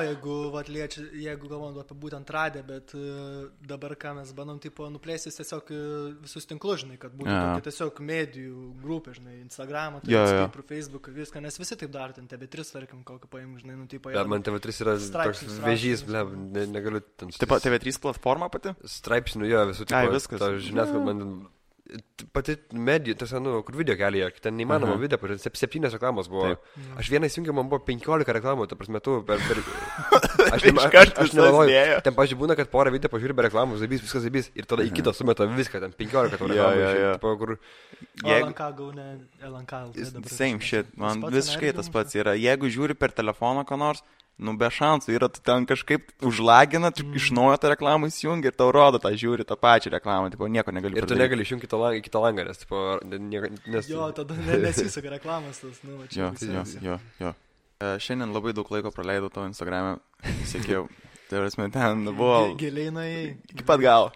jeigu galvom apie būtent radiją, bet dabar ką mes bandom, tipo, nuplėstis tiesiog visus tinklus, žinai, kad būtų tiesiog medijų grupė, žinai, Instagramą, Facebook, viską, nes visi taip daro, ten TV3, tarkim, kokį paimų, žinai, tipo, bet man TV3 yra toks vežys, negaliu ten... Taip, TV3 platforma pati? Straipsnių, jo, visų tipo, žiniasklaidą man... Pati medijų, kur video kelyje, ten neįmanoma video, 7 reklamos buvo. Aš vieną įsijungiau, man buvo 15 reklamų, ta prasme, aš nemalauju. Ten, pažiūrėjau, būna, kad porą video pažiūrė be reklamų, viskas zabys, ir tada į kitą sumeta viską, ten 15 reklamų. LNK gaunė, LNK. Same shit, man visiškai tas pats yra. Jeigu žiūri per telefoną ką nors, be šansų yra, tu ten kažkaip užlagina, iš naujo tą reklamą įsijungi ir tau rodo tą žiūri, tą pačią reklamą, tipo, nieko negali padaryti. Ir tu negali išjungti kitą langą, nes, tipo, Jo, tada nesisaka reklamas tas, Jo. Šiandien labai daug laiko praleidau tavo Instagram'e, sėkiau. Tai prasme, ten buvo... Giliai nuėjai. Iki pat galo.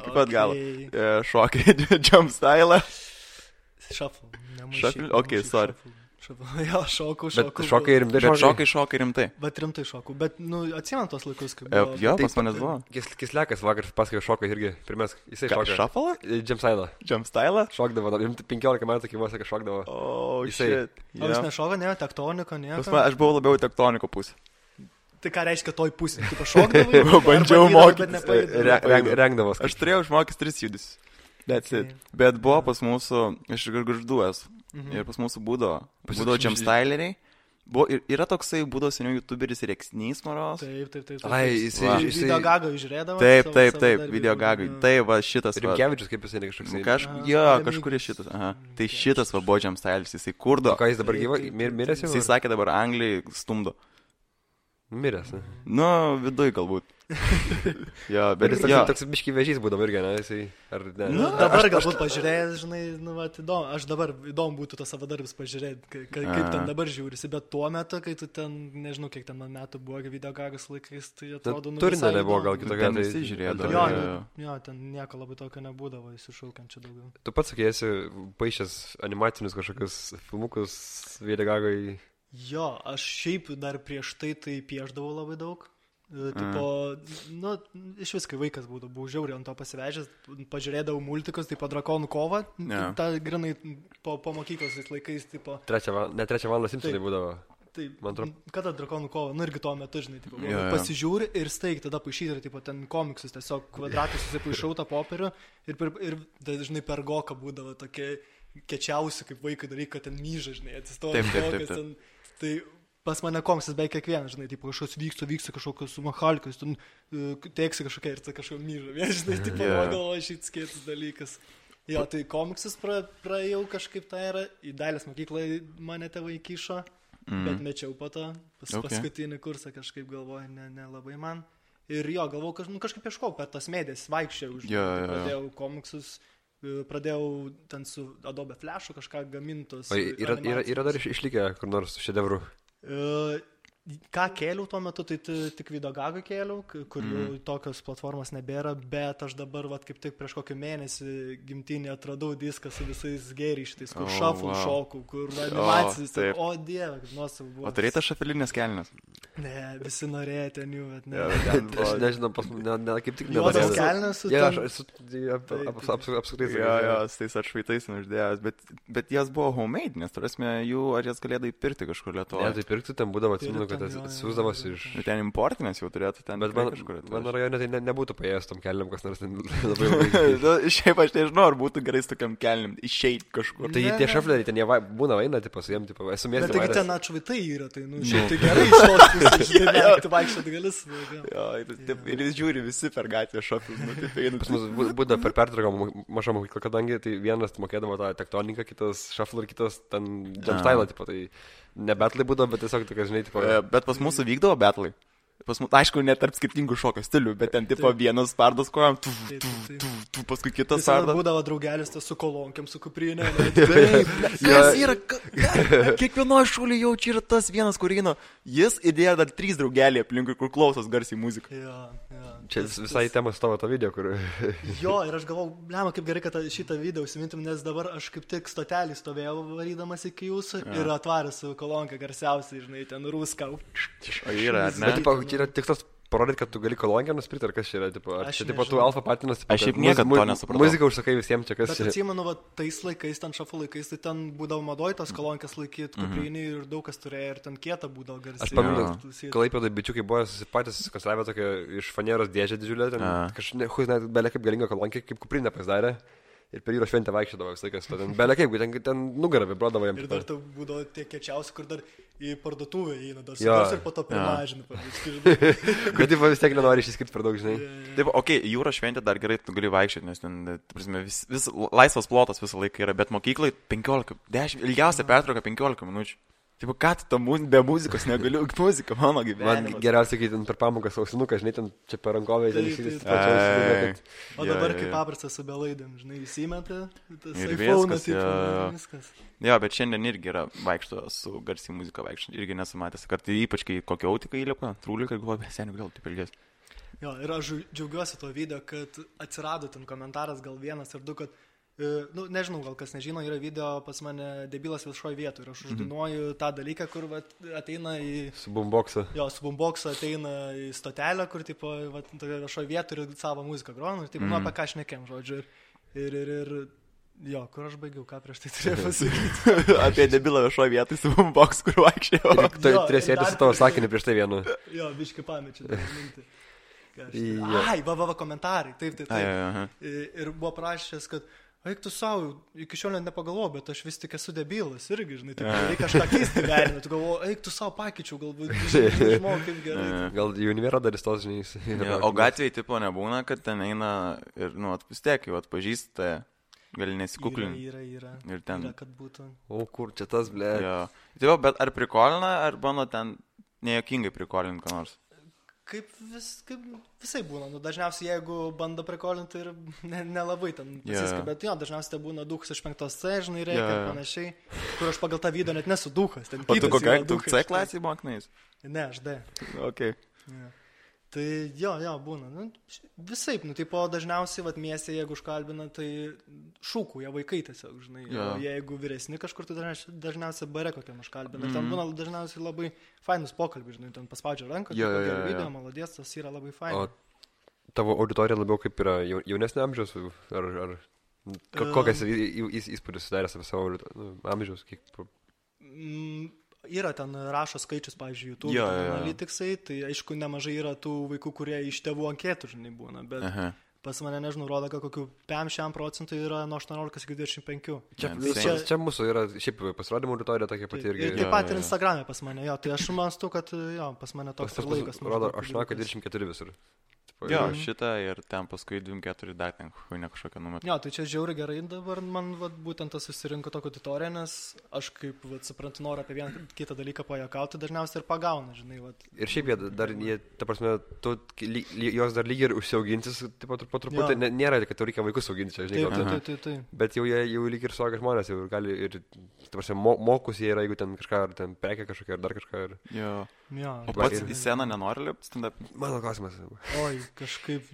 Šokai, jump style. Shuffle. Ok, sorry. Jo, šokau. Šokai rimtai. Bet šokai rimtai. Bet rimtai šokau. Bet, atsimenu tos laikus, kai buvo. Jo, pas manęs buvo. Kislekas vakar pasakojo šoką irgi. Pirmės, jisai šoka. Shuffle? Jump style? Šokdavo. 15 metų, kai vos, kai šokdavo. Oh, shit. O jūs nešoka, ne? Tektoniko, ne? Aš buvau labiau tektoniko pusė. Tai ką reiškia toj pusė? Tu pašokdavai? Bandžiau mokytis. Rengdavos. Aš turėjau išmokyti 3 judis. That's it. Bet buvo pas mūsų, aš Gargžduos. Ir pas mūsų būdavo jump styleriai. Yra toksai būdavo seniau YouTuberis Reksnys, maros. Taip. Ai, jisai... Video gago žiūrėdavo. Taip, video gagai. Tai va šitas. Rimkevičius, kaip jisai kažkoks. Kažkur šitas. Tai šitas va buvo jump styleris, jisai kurdo. Ką jis dabar gyva? Miręs jau? Jisai sakė dabar Anglijai stumdo. Miręs, ne? Nu, viduj galbūt. Jo, bet jis toks biški vežys būdavo irgi, ne? Jisai, ar ne? Dabar galbūt pažiūrėjęs, žinai, įdomu. Aš dabar įdomu būtų tos savadarbis pažiūrėti, kaip ten dabar žiūrisi, bet tuo metu, kai tu ten, nežinau, kiek ten man metų buvo, video gagas laikais, tai atrodo, turinio nebuvo gal kitokia. Ten visi žiūrėjo. Jo, ten nieko labai tokio nebūdavo, įsišaukiančio daugiau. Tu pats sakė, esi paišęs animacinius kažkokius filmukus video gagai. Jo, aš šiaip dar prieš tai pieždavau labai daug. Tipo, nu, iš viskai vaikas buvau žiauriai ant to pasivežęs, pažiūrėdavau multikus, tipo Drakonų kovą, tą grinai po mokyklos laikais, tipo. Ne 3 valandą Simpsonai būdavo. Taip, kada Drakonų kova, nu irgi tuo metu, žinai, tipo, pasižiūri ir staigi tada paišyti, ir tipo, ten komiksus, tiesiog kvadratus susipaišau tą popierių ir dažnai per goką būdavo tokie kečiausi, kaip vaikai dalykai, kad ten myža, žinai, atsistoja gokas, ten, tai pas mane komiksas beveik kiekvieną, žinai, tipo, kažkoks vyksta kažkokios su Machalkos, ten teiksi kažkokia ir tai kažkokia myža, žinai, tipo, galvoju, šit skėtis dalykas. Jo, tai komiksas praėjau kažkaip tą erą, į dailės mokyklą mane tėvai įkišo, bet mečiau po to, paskutinį kursą kažkaip galvoju, nelabai man. Ir jo, galvoju, kažkaip ieškau per tas medijas, vaikščiau, pradėjau komiksus, pradėjau ten su Adobe Flashu kažką gamintos. Yra dar išlikę kur nors šedevrų? Ką kėliau tuo metu, tai tik Videogagą kėliau, kur jau tokios platformos nebėra, bet aš dabar, kaip tik prieš kokį mėnesį gimtinį atradau diską su visais gėrištais, kur šaful šokų, kur animacijos, o dieve, kaip nuostabu buvo. O turėjai tas šafelinės kelnes? Ne, visi norėjo ten jų, bet ne. Aš nežinau, kaip tik nenorėjau. Juodas kelnes su ten? Aš esu apskritai. Jo, su tais atšvaitais neuždėjęs, bet jas buvo homemade, nes turėsime jų, ar jas galėdai pirkti kažkur Lietuvoje? Ne, tai pirkti ten būdavo, atsimenu, kad siūsdavos iš... Ten importinės jau turėtų ten kažkur. Bet mano rajone tai nebūtų paėjęs tom kelniam, kas nors ten labai labai. Šiaip aš nežinau, ar būtų gerai su tokiam kelniam išeit kažkur. Tai tie šafleriai ten jie būna vaina, tipo, su jiem, tipo, esu mėgti vairės. Bet taigi ten atšvaitai yra, tai, šiaip tai gerai iš tos pusės, tu vaikščioti galis. Jo, ir jis žiūri visi per gatvę šafus. Pas mus būdavo per pertrauką mažą mokyklą, kadangi tai vienas mokėdavo tą tektoniką, kitas šaflų ir kitas ten jumpstyle, tipo, tai ne betlai būdavo, bet tiesiog tokia, žinai, tipo... Bet pas mūsų vykdavo betlai. Pas mūsų, aišku, net tarp skirtingų šokio stilių, bet ten tipo vienas spardas kojam, paskui kitas spardas. Būdavo draugelis tas su kolonkiam, su kuprinė. Kas yra? Kiekvienoje šūlį jau čia yra tas vienas, kur eina. Jis įdėjo dar 3 draugeliai aplinkui, kur klausos garsiai muziką. Čia visai temas tavo to video, kur... Jo, ir aš galvau, blema, kaip gerai, kad šitą video užsimintum, nes dabar aš kaip tik stotelį stovėjau varydamas iki jūsų ir atvarė su kolonka garsiausiai, žinai, ten rūska. O yra, ne? Čia yra tikslas parodyti, kad tu gali kolonkę nusipirkti, ar kas čia yra, tipo, ar čia tipo tu alfa patinas, aš šiaip niekad to nesupratau. Muziką užsakai visiems čia, kas čia. Bet atsimenu, tais laikais, ten šafų laikais, tai ten būdavo madoj tos kolonkės laikyti kuprinį ir daug kas turėjo ir ten kieta būdavo garsiai. Aš pamenu, Klaipėdoj bičiukai buvo susipatęs, susikonstravę tokią iš fanieros dėžę didžiulę, ten kažkaip belia kaip galinga kolonkė, kaip kuprinę pasidarė. Ir per jūros šventę vaikščiodavo visą laiką, ten belia kaip, ten nugarą vibruodavo jam. Ir dar tai būdavo tie kečiausi, kur dar į parduotuvę įeina, dar sudars ir po to primažinį. Bet taip vis tiek nenori išsiskirti per daug, žinai. Taip, jūros šventė dar gerai, tu gali vaikščioti, nes ten, prasme, vis laisvas plotas visą laiką yra, bet mokyklai 15, 10, ilgiausia pertrauka 15 minučių. Taip, ką tu be muzikos negaliu, muzika mano gyvenime. Man geriausia, kai ten per pamokas ausinuką, žinai, ten čia per rankovę, ten išsitis. O dabar kaip paprastas su belaidėm, žinai, įsimetė, tas iPhone, viskas. Jo, bet šiandien irgi yra vaikšto su garsiai muzika vaikšto, irgi nesumatęs, kad ypač kai kokia autika įlipa, trūlikai, galvoju, seniai gal taip ilgės. Jo, ir aš džiaugiuosi to video, kad atsirado ten komentaras gal 1 ar 2, kad nežinau, gal kas nežino, yra video pas mane debilas viešoje vietoje ir aš uždainuoju tą dalyką, kur ateina į... Su boombox'u. Jo, su boombox'u ateina į stotelę, kur tipo, viešoje vietoje ir savo muziką gronu, ir taip, apie ką šnekėm, žodžiu. Ir jo, kur aš baigiau, ką prieš tai turėjau pasakyti. Apie debilą viešoje vietoje su boombox'u, kur vaikščiau. Tai turės sėdėti su tavo sakinį prieš tai vienu. Jo, biškai pamečiu tą mintį. Ai, komentarai, taip. Ir buvo prašęs, kad eik tu savo, iki šiol net nepagalvoju, bet aš vis tik esu debilas irgi, žinai, taip, reikia kažką keisti gyvenime, tu galvoju, eik tu savo pakeičiau, galbūt, žinau, kaip gerai. Gal į univerą dar įstos, žinai. O gatvėje tipo nebūna, kad ten eina ir, vis tiek jau atpažįsta, gali nesikuklinti. Yra, kad būtų. O kur čia tas, ble. Taip, bet ar prikolina, ar bando ten nejokingai prikolinti ką nors? Kaip visai būna, dažniausiai jeigu bando prikolinti ir nelabai ten pasiska, bet jo, dažniausiai tai būna duhas iš 5C, žinai, reikia ir panašiai, kur aš pagal tą video net nesu duhas. O tu kokia, tu C klasėje moknais? Ne, aš D. Okay. Tai jo, būna. Nu, visaip, tipo, dažniausiai, miestė, jeigu užkalbina, tai šūkų, jie vaikai tiesiog, žinai. O jeigu vyresni kažkur, tai dažniausiai bare kokiam užkalbina. Ten būna dažniausiai labai fainus pokalbis, žinai, ten paspaudžia ranką, video, maladės, tas yra labai fainus. O tavo auditorija labiau kaip yra jaunesnė amžiaus, ar kokias įspūdis sudaręs apie savo amžiaus, kiek... Yra ten rašo skaičius, pavyzdžiui, YouTube analitiksai, tai aišku, nemažai yra tų vaikų, kurie iš tėvų anketų, žinai, būna, bet pas mane, nežinau, rodo, kad kokių 5% yra nuo 18 iki 25. Čia mūsų yra šiaip pasirodymų auditorija tokia pati irgi. Ir taip pat ir Instagram'e pas mane, tai aš mąstu, kad pas mane toks ir laikas. Rodo 18-24 visur. Jo, šitą ir ten paskui 24 dar ten, ne kažkokią numetą. Jo, tai čia žiauri gerai dabar man būtent tas susirinko tokio auditoriją, nes aš kaip suprantu, noriu apie vieną kitą dalyką pajuokauti, dažniausiai ir pagauna, žinai. Ir šiaip jie, ta prasme, jos dar lygiai ir užsiaugintis, po truputį, nėra, kad tau reikia vaikus auginti, žinai. Taip. Bet jau lygiai ir suaugę žmonės, jau gali ir, ta prasme, mokus jie yra, jeigu ten kažką, ar ten prekia kažkokia, ar dar kažką. Jo. O pats į sceną nenori lipti stand-up? Mano klausimas. Oi, kažkaip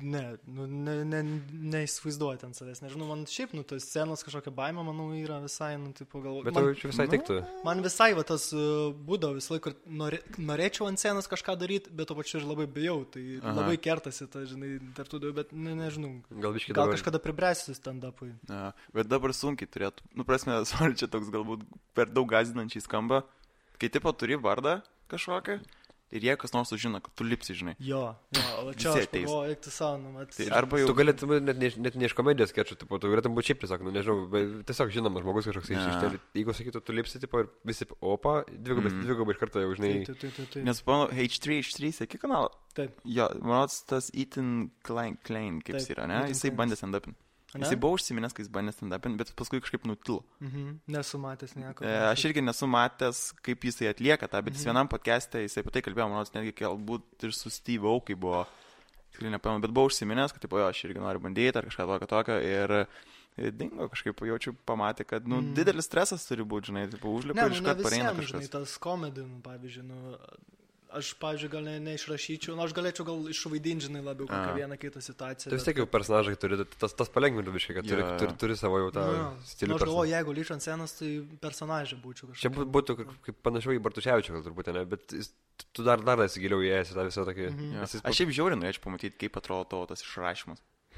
neįsivaizduoju ten savęs. Nežinau, man šiaip, tas scenos kažkokia baimė, manau, yra visai, galvoju. Bet tau čia visai tiktų. Man visai, tas būdavo visą laiką, norėčiau ant scenos kažką daryti, bet to pačiu ir labai bijau, tai labai kertasi, žinai, tarp tų, bet nežinau. Gal kažkada pribręsiu stand-upui. Bet dabar sunkiai turėtų, prasme, čia toks galbūt per daug gąsdinančiai skamba, kai tipo turi vardą kažkokią ir jie kas nors sužino, kad tu lipsi, žinai. Jo, o čia aš pagalvoju, eikti savo, arba jau... Tu galėtum net ne iš komedijos skečų, tu galėtum būti šiaip tiesiog, nežinau, tiesiog žinomas žmogus kažkoks iš jeigu sakytų, tu lipsi, tipo, ir visi, opa, dvigubai iš karto jau, žinai. Taip. Nes, panu, H3, sėki kanalą? Taip. Jo, manau, tas Ethan Klein, kaip jis yra, ne? Jisai bandė stand-upin. Jisai buvo užsiminęs, kai jis bandė stand-upin, bet paskui kažkaip nutilo. Nesu matęs nieko. Aš irgi nesu matęs, kaip jisai atlieka tą, bet jis vienam podcast'e, jisai apie tai kalbėjo, manau, netgi galbūt ir su Steve Aokai buvo, tikrai nepamenu, bet buvo užsiminęs, kad tipo, aš irgi noriu bandyti ar kažką tokio ir dingo kažkaip, jaučiu, pamatė, kad, didelis stresas turi būti, žinai, tipo, užlipa ir iškart pareina kažkas. Žinai, tas komedi, pavyzdžiui, aš, pavyzdžiui, gal neišrašyčiau, aš galėčiau gal išvaidinti, žinai, labiau kokią vieną kitą situaciją. Tai vis tiek jau personažai turi, tas palengvintų biškai, kad turi savo jau tą stilių. Aš galvoju, jeigu lyčiau ant scenos, tai personažai būčiau kažkaip. Čia būtų kaip panašiau į Bartuševičių, gal turbūt, ne, bet tu dar esi giliau įėjęs į tą visą tokį... Aš šiaip žiauriai norėčiau pamatyti, kaip atrodo tavo tas išrašymas.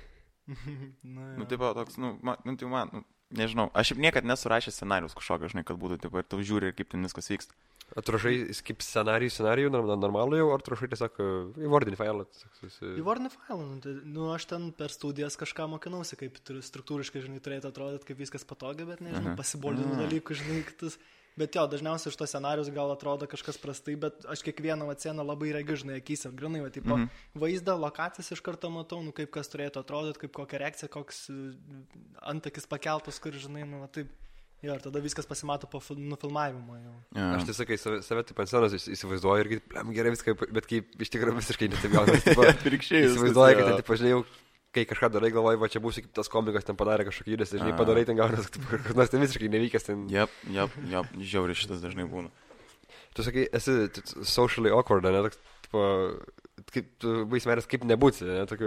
Taip, toks, nežinau, aš šiaip niekad nesurašęs scenarius kažkokio, žinai, kad būtų, taip, ir tu žiūri, kaip ten viskas vyksta. Atrašai kaip scenarijų normalų jau, ar atrašai tiesiog įvardinį failą? Įvardinį failą, aš ten per studijas kažką mokinausi, kaip struktūriškai, žinai, turėtų atrodyti, kaip viskas patogiai, bet nežinau, pasiboldinų dalykų, žinai, kitus. Bet jo, dažniausiai iš to scenarius gal atrodo kažkas prastai, bet aš kiekvieną sceną labai regiu, žinai, akyse, grinai, tipo, vaizdą, lokacijas iš karto matau, kaip kas turėtų atrodyti, kaip kokia reakcija, koks antakis pakeltas, kur, žinai, taip. Jo, ir tada viskas pasimato po nufilmavimo jau. Aš tai sakai, save taip ant scenos įsivaizduoju irgi, gerai viską, bet kaip iš tikrųjų visiškai netaip gaunasi. Įsivaizduoju, kad taip, žinai, kai kažką darai, galvoju, va čia būsiu kaip tas komikas, ten padarė kažkokį judesį, žinai, padarai, ten gaunasi, nors ten visiškai nevykęs. Jep, žiauriai šitas dažnai būna. Tu sakai, esi socially awkward, ne, toks, tipo, kaip tu baismerės, kaip nebūsi, ne, tokiu.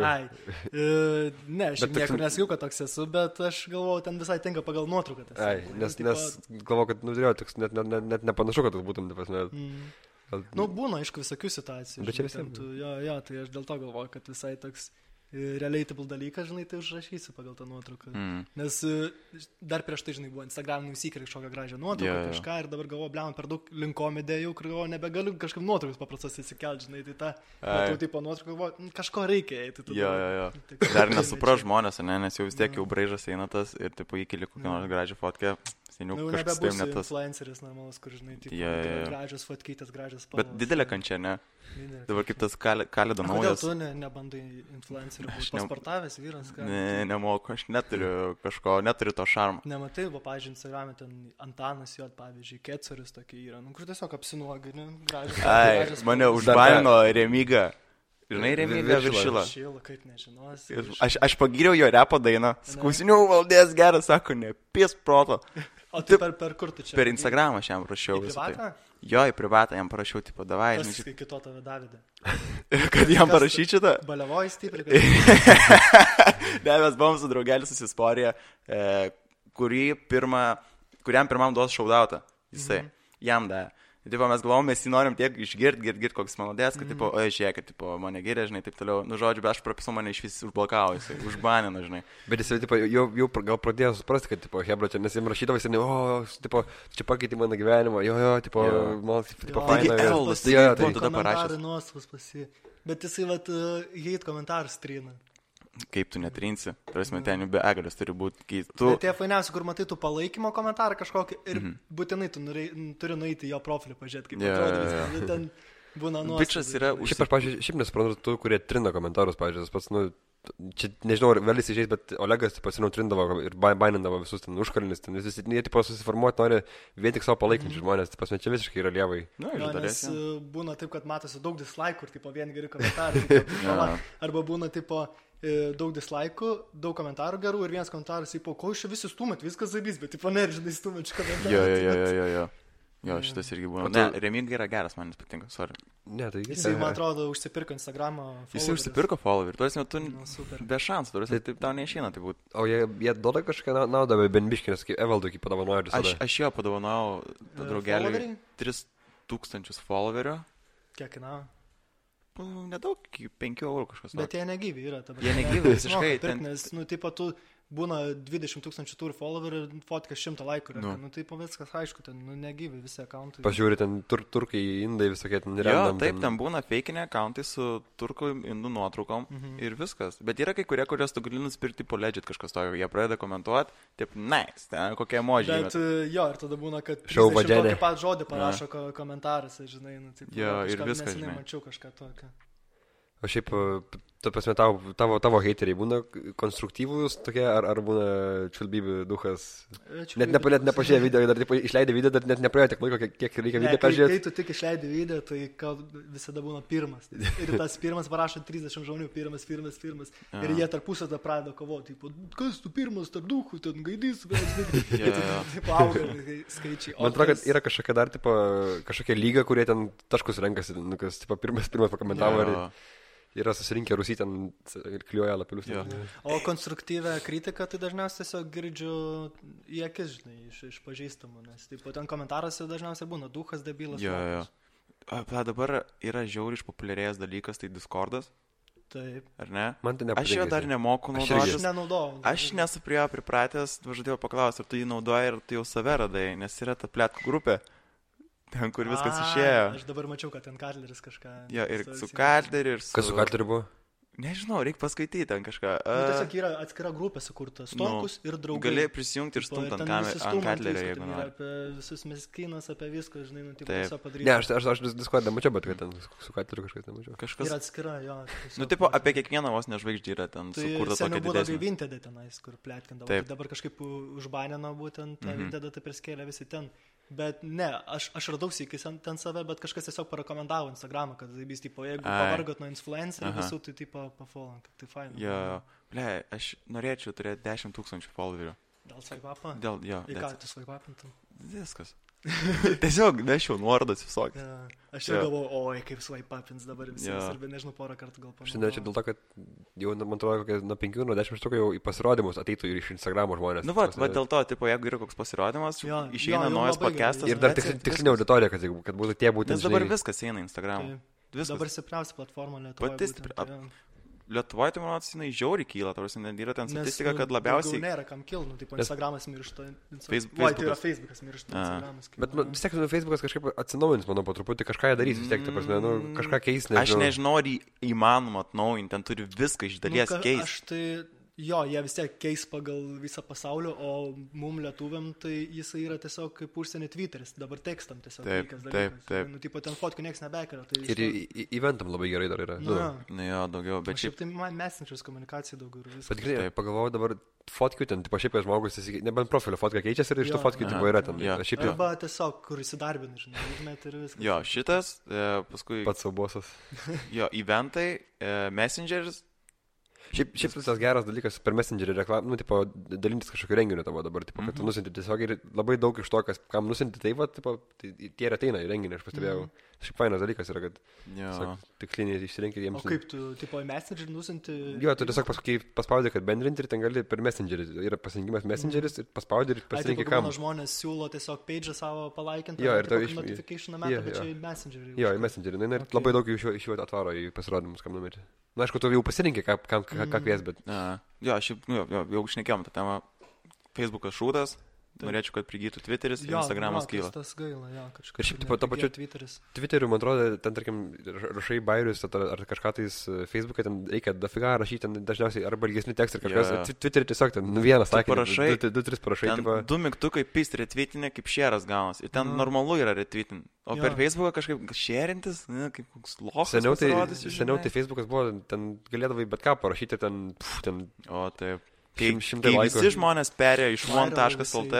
Ne, aš niekur nesakiau, kad toks esu, bet aš galvoju, ten visai tinka pagal nuotrauką. Nes galvoju, kad, toks net nepanašu, kad tu būtum, būna, aišku, visokių situacijų. Bet čia visiems. Jo, tai aš dėl to galvoju, kad visai toks relatable dalykas, žinai, tai užrašysiu pagal tą nuotrauką. Nes dar prieš tai, žinai, buvo Instagram nusikėlė kažkokią gražią nuotrauką, kažką, ir dabar galvoju, bliam, per daug link komedijų, kur galvoju, nebegaliu kažkaip nuotraukas paprastas įsikelti, žinai, tai tą tipo nuotrauką galvoju, kažko reikia. Jo. Dar nesupras žmonės, ne, nes jau vis tiek jau braižas eina tas ir tipo įkeli kokią nors gražią fotkę. Nebebūs influenceris normalus, kur, žinai, gražios fotkytės, gražios spalvos. Bet didelė kančia, ne? Dabar kaip tas Kalėdo naujas. Kodėl tu nebandai influencerių, pasportavęs vyras? Nemoku, aš neturiu to šarmo. Nematai, pavyzdžiui, Instagram'e ten Antanas jo, pavyzdžiui, Kecorius tokie yra, kur tiesiog apsinuogini, gražios. Mane užbaino Remyga. Žinai, Remyga Viršila. Kaip nežinos. Aš pagyriau jo repo dainą. Skausinių valdės geras, sako, nepės proto. O tai per kur tu čia? Per Instagramą aš jam rašiau. Į privatą? Jo, į privatą jam parašiau, tipo, davai. Kas kito tave Davide? Kad jam parašyčiau tą? Baliavoji stipriai. Ne, mes buvom su draugeliu susisporę, kuriam pirmam duos šaudautą. Jisai, jam davė. Tipo, mes galvom, mes jį norim tiek išgird, koks malodės, kad, tipo, žiūrėk, kad, tipo, mane gyrė, žinai, taip toliau. Nu, žodžiu, bet aš prapisau, mane iš vis užblokavo, jisai, užbanino, žinai. Bet jisai, tipo, jau gal pradėjo suprasti, kad, tipo, hebra čia, nes jam rašydavo, jisai, tipo, čia pakeitė mano gyvenimą, tipo, man, tipo, faina. Tai tada parašęs. Nuostabus pasi. Bet jisai, vat, hate komentarus trina. Kaip tu netrinsi, tarsi ten be egalės turi būti, kai tu... Bet tie fainiausi, kur matai tu palaikymo komentarą kažkokį ir būtinai tu turi nueiti jo profilį pažiūrėti, kaip atrodo, ten būna nuostabus. Bičas yra... Šiaip nesuprantu, tu, kurie trina komentarus, pažiūrėjau, pats, nu, čia nežinau, ar vėlis išeis, bet Olegas, pasinau, trindavo ir bainindavo visus ten užkalnis, ten visi, jie, tipo, susiformuoti nori vien tik savo palaikančių žmonės, tai pasme, čia visiškai yra lievai. Nes būna taip, kad matosi daug dislaikų ir, tipo, vien geri komentarai, arba būna, tipo, daug dislaikų, daug komentarų gerų ir vienas komentaras, tipo, ko iš čia visi stumėt, viskas zaibys, bet, tipo, nežinai stumėt šį komentarą. Jo, šitas irgi buvo. Ne, Remingai yra geras, man jis patinka, sorry. Ne, tai jisai, man atrodo, užsipirko Instagramą. Jisai užsipirko followerį, tuosi metu be šansų, tuosi taip tau neišeina, tai būtų. O jie duoda kažką naudą, bet Benbiškinas, kaip Evaldui, kaip padovanojo visada. Aš jo padovanojau draugeliui 3000 followerių. Kiek kainavo? Nedaug, 5 eurų kažkas. Bet jie negyvi yra. Jie negyvi visiškai. Nes, nu, taip pat tu būna 20 000 turi followerių ir fotkas 100 laikų. Nu, taip viskas aišku, ten negyvi visi accountai. Pažiūrė, ten turkai, indai visokie ten random. Jo, taip, ten būna fake'iniai accountai su turkų indų nuotraukom ir viskas. Bet yra kai kurie, kurios tu gali nusipirkti po legit kažkas to, jie pradeda komentuoti, taip, nice, ten kokie emoji. Bet jo, ir tada būna, kad tokį pat žodį parašo komentaruose, žinai, nu, taip, jo, ir viskas, žinai. Mačiau kažką tokio. O šiaip, ta prasme, tavo heiteriai būna konstruktyvūs tokie, ar būna čiulbybių duhas? Net nepažiūrėjo video, dar išleidė video, dar net nepraėjo tiek laiko, kiek reikia video peržiūrėti. Kai tu tik išleidai video, tai visada būna pirmas. Ir tas pirmas parašo 30 žmonių, pirmas. Ir jie tarpusą tą pradeda kovoti. Kas tu pirmas tarp duhų, ten gaidys, taip auga skaičiai. Man atrodo, kad yra kažkokia dar, kažkokia lyga, kurie ten taškus renkasi, kas pirmas pakomentavo. Yra susirinkę Rusy ten ir kliuoja lapelius. O konstruktyvę kritiką tai dažniausiai tiesiog girdžiu į akis, žinai, iš pažįstamų, nes taip, ten komentaruose dažniausiai būna duhas, debilas. Jo. Dabar yra žiauriai išpopuliarėjęs dalykas, tai Discordas. Taip. Ar ne? Man tai aš jo dar nemoku naudotis. Aš nenaudojau. Aš nesu prie jo pripratęs, žadėjau paklausti, ar tu jį naudoji, ar tu jau save radai, nes yra ta pletkų grupė. Ten, kur viskas išėjo. Aš dabar mačiau, kad ten Katleris kažką... Jo, ir su Katleriu, ir su... Kas su Katleriu buvo? Nežinau, reikia paskaityti ten kažką. Tiesiog yra atskira grupė sukurta, Stonkus ir draugai. Gali prisijungti ir stumti ant Katlerio, jeigu nori. Apie visus meskinas, apie viską, žinai, nu, taip tiesiog padaryti. Ne, aš Discordą mačiau, bet kad ten su Katleriu kažkas nemačiau. Kažkas... Yra atskira, jo. Nu, tipo, apie kiekvieną vos nežvaigždį yra ten sukurta tokia didesnė. Tai seniau buvo Vinted tenais, kur pletkindavo. Tai dabar kažkaip užbanino būtent tą Vintedą, taip ir skėlė visi ten. Bet ne, aš radau sykis ten save, bet kažkas tiesiog parekomendavo Instagramą, kad zaibys, tipo, jeigu pavargot nuo influencerių visų, tai tipo pafollow, tai faina. Jo, ble, aš norėčiau turėti 10 000 followerių. Dėl svaipapą? Jo. Į ką tu svaipapintum? Viskas. Tiesiog nešiau nuorodas visokias. Aš jau galvoju, oi, kaip svaipapins dabar visi, ir nežinau, porą kartų gal panaudojau. Aš nenorėčiau dėl to, kad jau, man atrodo, nuo 5 nuo 10 štukų jau į pasirodymus ateitų ir iš Instagramo žmonės. Nu, va dėl to, tipo, jeigu yra koks pasirodymas, išeina naujas podcastas. Ir dar tikslinė auditorija, kad būtų tie būtent. Nes dabar viskas eina Instagramą. Dabar stipriausia platforma Lietuvoje. Lietuvoje, tai manau, jinai žiauriai kyla, tarsi yra ten statistika, kad labiausiai... Nėra kam kilnu, taip, Instagramas miršta, Facebookas miršta, Instagramas. Bet vis tiek Facebookas kažkaip atsinaujins, manau, po truputį kažką darys, vis tiek, ta prasme, kažką keis, nežinau. Aš nežinau, ar įmanoma atnaujinti, ten turi viską iš dalies keisti. Aš tai... Jo, jie vis tiek keis pagal visą pasaulį, o mum lietuviam tai jisai yra tiesiog kaip užsienį Twitteris, dabar tekstam tiesiog. Taip. Nu, tipo, ten fotkų nieks nebekelia. Tai ir eventam labai gerai dar yra. Nu, jo, daugiau, bet šiaip... Tai messengeris komunikacija daugiau ir viskas. Bet tikrai, pagalvojau dabar fotkių ten, tipo, šiaip žmogus, nebent profilio fotka keičiasi ir iš tų fotkių tipo yra ten. Arba tiesiog, kur įsidarbina, žinai, užmet ir viskas. Jo, šitas, paskui... Pats savo bosas. Jo, eventai, messengeris. Šiaip tas geras dalykas per Messengerį reklamą, nu, tipo, dalintis kažkokio renginio tavo dabar, tipo, kad tu nusinti tiesiog ir labai daug iš to, kam nusinti, tai va, tipo, tie ir ateina į renginį, aš pastebėjau. Šiaip fainas dalykas yra, kad tiksliniai išsirinkti jiems. O kaip tu, tipo, į Messengerį nusinti? Jo, tu tiesiog paspaudai, kad bendrinti ir ten gali per Messengerį. Yra pasirinkimas Messengeris ir paspaudai ir pasirinkti kam. Žmonės siūlo tiesiog page'ą savo palaikinti. Jo, ir tai notification metą, bet čia į Messengerį. Jo, į Messengerį. Na, ir labai daug iš jų atvaro į pasirodymus, kam numerį. Na, aišku, tu jau pasirinkė, ką kvies, bet... Jo, šiaip, jau šnekėjom tą temą. Facebookas šūdas. Norėčiau, kad prigytų Twitteris ir Instagramas kyla. Tas gaila, jo, kažkaip. Ir šiaip, tipo, to pačiu Twitteriu, man atrodo, ten, tarkim, rašai bairius ar kažką tais Facebook'e, ten reikia dafiga rašyti, ten dažniausiai arba ilgesni tekstai ar kažkas. Twitterį tiesiog ten, vienas sakinį, 2-3 parašai. Ten 2 mygtukai pist retweetinė, kaip share'as gaunas. Ir ten normalu yra retweetin. O per Facebooką kažkaip share'intis, kaip koks lochas. Seniau tai Facebookas buvo, ten galėdavai bet ką parašyti, ten. O taip. Kai visi žmonės perėjo iš one.lt